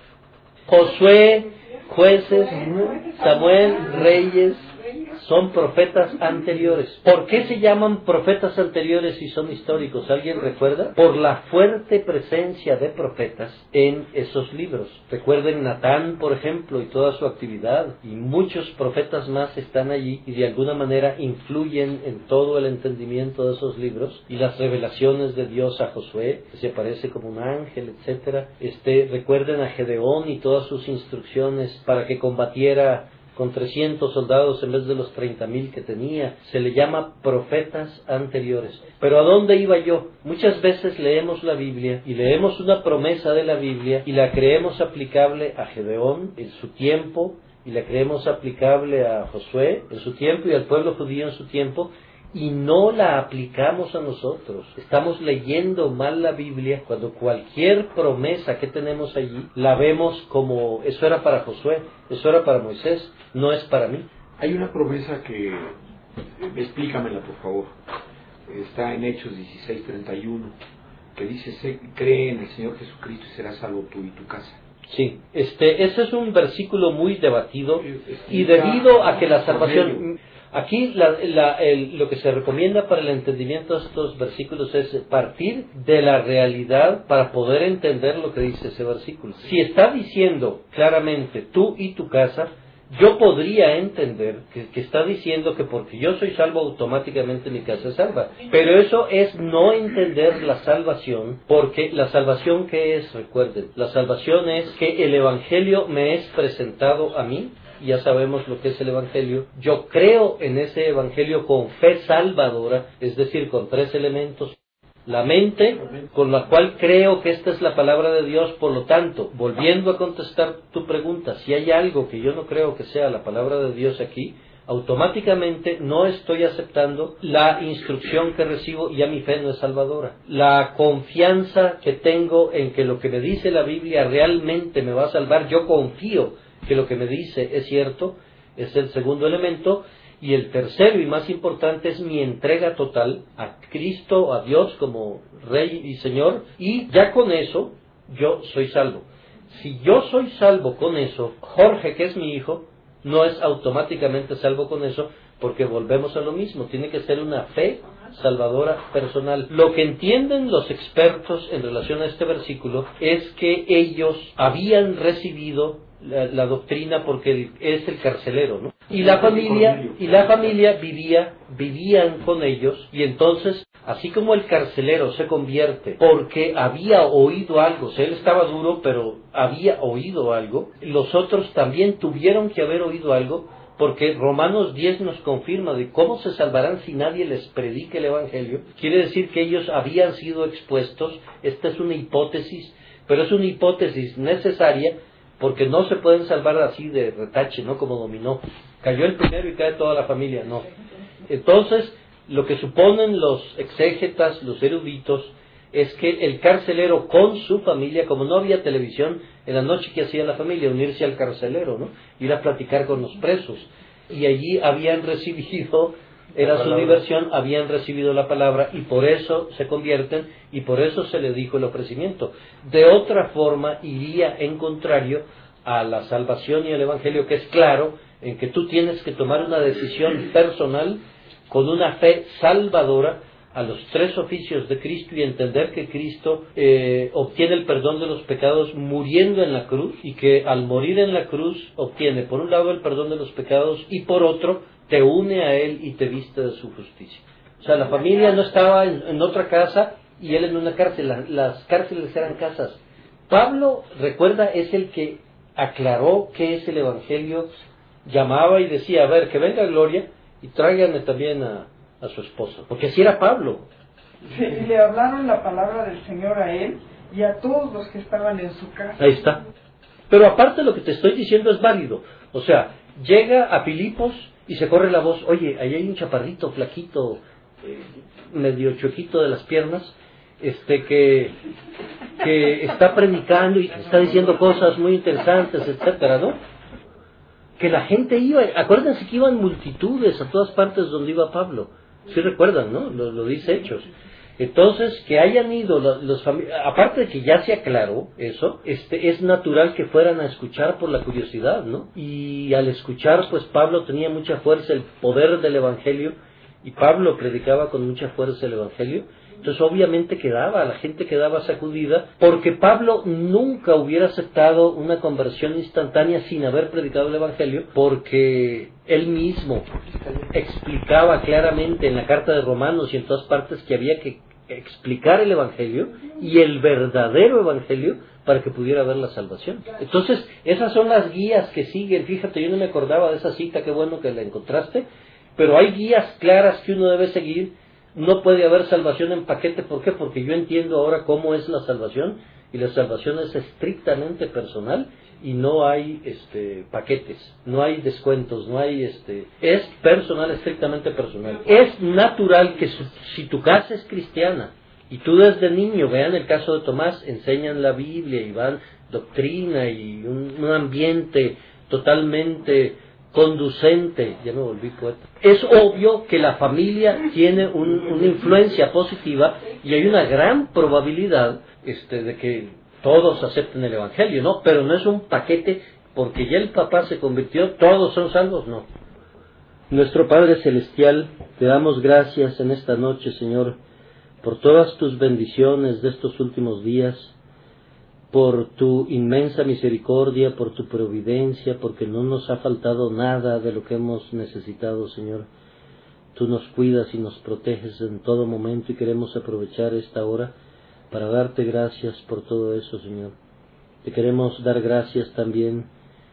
Josué, Jueces, Samuel, Reyes, son profetas anteriores. ¿Por qué se llaman profetas anteriores si son históricos? ¿Alguien recuerda? Por la fuerte presencia de profetas en esos libros. Recuerden Natán, por ejemplo, y toda su actividad, y muchos profetas más están allí y de alguna manera influyen en todo el entendimiento de esos libros y las revelaciones de Dios a Josué, que se aparece como un ángel, etcétera. Este, recuerden a Gedeón y todas sus instrucciones para que combatiera con trescientos soldados en vez de los treinta mil que tenía. Se le llama profetas anteriores. Pero ¿a dónde iba yo? Muchas veces leemos la Biblia y leemos una promesa de la Biblia y la creemos aplicable a Gedeón en su tiempo, y la creemos aplicable a Josué en su tiempo y al pueblo judío en su tiempo, y no la aplicamos a nosotros. Estamos leyendo mal la Biblia cuando cualquier promesa que tenemos allí la vemos como eso era para Josué, eso era para Moisés, no es para mí. Hay una promesa que, explícamela por favor, está en Hechos dieciséis treinta y uno, que dice: cree en el Señor Jesucristo y serás salvo tú y tu casa. Sí, este, ese es un versículo muy debatido, y debido a que la salvación... Aquí la, la, el, lo que se recomienda para el entendimiento de estos versículos es partir de la realidad para poder entender lo que dice ese versículo. Si está diciendo claramente tú y tu casa, yo podría entender que, que está diciendo que porque yo soy salvo automáticamente mi casa es salva. Pero eso es no entender la salvación, porque la salvación, ¿qué es? Recuerden, la salvación es que el Evangelio me es presentado a mí. Ya sabemos lo que es el Evangelio. Yo creo en ese Evangelio con fe salvadora, es decir, con tres elementos. La mente, con la cual creo que esta es la palabra de Dios. Por lo tanto, volviendo a contestar tu pregunta, si hay algo que yo no creo que sea la palabra de Dios aquí, automáticamente no estoy aceptando la instrucción que recibo y ya mi fe no es salvadora. La confianza que tengo en que lo que me dice la Biblia realmente me va a salvar, yo confío que lo que me dice es cierto, es el segundo elemento. Y el tercero y más importante es mi entrega total a Cristo, a Dios como Rey y Señor, y ya con eso yo soy salvo. Si yo soy salvo con eso, Jorge, que es mi hijo, no es automáticamente salvo con eso, porque volvemos a lo mismo, tiene que ser una fe salvadora personal. Lo que entienden los expertos en relación a este versículo es que ellos habían recibido la, la doctrina porque el, es el carcelero, ¿no? Y la familia, y la familia vivía, vivían con ellos, y entonces, así como el carcelero se convierte porque había oído algo, o sea, él estaba duro, pero había oído algo, los otros también tuvieron que haber oído algo, porque Romanos diez nos confirma de cómo se salvarán si nadie les predique el Evangelio. Quiere decir que ellos habían sido expuestos. Esta es una hipótesis, pero es una hipótesis necesaria, porque no se pueden salvar así de retache, no como dominó. Cayó el primero y cae toda la familia, no. Entonces, lo que suponen los exégetas, los eruditos, es que el carcelero con su familia, como no había televisión, en la noche que hacía la familia, unirse al carcelero, ¿no? Ir a platicar con los presos. Y allí habían recibido, era su diversión, habían recibido la palabra, y por eso se convierten, y por eso se le dijo el ofrecimiento. De otra forma, iría en contrario a la salvación y al Evangelio, que es claro, en que tú tienes que tomar una decisión personal con una fe salvadora a los tres oficios de Cristo y entender que Cristo eh, obtiene el perdón de los pecados muriendo en la cruz, y que al morir en la cruz obtiene por un lado el perdón de los pecados y por otro te une a Él y te viste de su justicia. O sea, la familia no estaba en, en otra casa y él en una cárcel, la, las cárceles eran casas. Pablo, recuerda, es el que aclaró qué es el Evangelio, llamaba y decía, a ver, que venga Gloria y tráiganme también a a su esposo, porque así era Pablo. Sí, y le hablaron la palabra del Señor a él y a todos los que estaban en su casa. Ahí está. Pero aparte lo que te estoy diciendo es válido. O sea, llega a Filipos y se corre la voz, oye, ahí hay un chaparrito, flaquito, eh, medio chuequito de las piernas, este que, que está predicando y está diciendo cosas muy interesantes, etcétera, ¿no? Que la gente iba, acuérdense que iban multitudes a todas partes donde iba Pablo. Sí recuerdan, ¿no? Lo, lo dice Hechos. Entonces, que hayan ido los, los aparte de que ya se aclaró eso, este, es natural que fueran a escuchar por la curiosidad, ¿no? Y al escuchar, pues Pablo tenía mucha fuerza, el poder del Evangelio, y Pablo predicaba con mucha fuerza el Evangelio. Entonces, obviamente quedaba, la gente quedaba sacudida, porque Pablo nunca hubiera aceptado una conversión instantánea sin haber predicado el Evangelio, porque él mismo explicaba claramente en la carta de Romanos y en todas partes que había que explicar el Evangelio y el verdadero Evangelio para que pudiera haber la salvación. Entonces, esas son las guías que siguen. Fíjate, yo no me acordaba de esa cita, qué bueno que la encontraste, pero hay guías claras que uno debe seguir. No puede haber salvación en paquete. ¿Por qué? Porque yo entiendo ahora cómo es la salvación, y la salvación es estrictamente personal y no hay este paquetes, no hay descuentos, no hay este es personal, estrictamente personal. Es natural que su, si tu casa es cristiana y tú desde niño, vean el caso de Tomás, enseñan la Biblia y van doctrina y un, un ambiente totalmente conducente, ya me volví poeta. Es obvio que la familia tiene un, una influencia positiva y hay una gran probabilidad este, de que todos acepten el Evangelio, ¿no? Pero no es un paquete, porque ya el papá se convirtió, todos son salvos, no. Nuestro Padre Celestial, te damos gracias en esta noche, Señor, por todas tus bendiciones de estos últimos días, por tu inmensa misericordia, por tu providencia, porque no nos ha faltado nada de lo que hemos necesitado, Señor. Tú nos cuidas y nos proteges en todo momento y queremos aprovechar esta hora para darte gracias por todo eso, Señor. Te queremos dar gracias también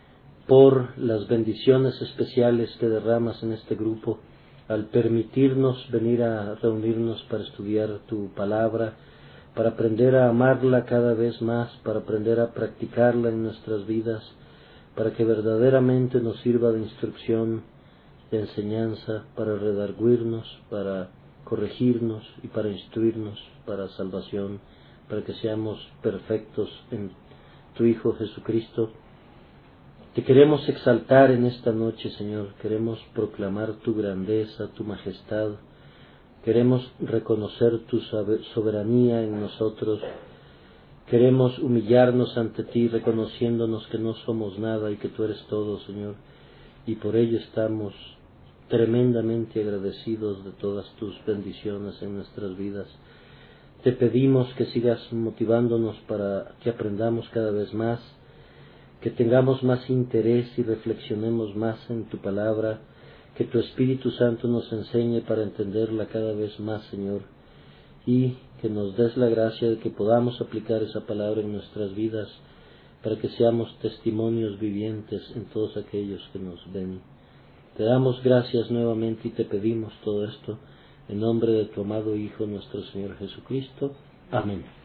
por las bendiciones especiales que derramas en este grupo al permitirnos venir a reunirnos para estudiar tu palabra, para aprender a amarla cada vez más, para aprender a practicarla en nuestras vidas, para que verdaderamente nos sirva de instrucción, de enseñanza, para redarguirnos, para corregirnos y para instruirnos para salvación, para que seamos perfectos en tu Hijo Jesucristo. Te queremos exaltar en esta noche, Señor, queremos proclamar tu grandeza, tu majestad, queremos reconocer tu soberanía en nosotros, queremos humillarnos ante ti reconociéndonos que no somos nada y que tú eres todo, Señor, y por ello estamos tremendamente agradecidos de todas tus bendiciones en nuestras vidas. Te pedimos que sigas motivándonos para que aprendamos cada vez más, que tengamos más interés y reflexionemos más en tu palabra, que tu Espíritu Santo nos enseñe para entenderla cada vez más, Señor, y que nos des la gracia de que podamos aplicar esa palabra en nuestras vidas para que seamos testimonios vivientes en todos aquellos que nos ven. Te damos gracias nuevamente y te pedimos todo esto en nombre de tu amado Hijo, nuestro Señor Jesucristo. Amén.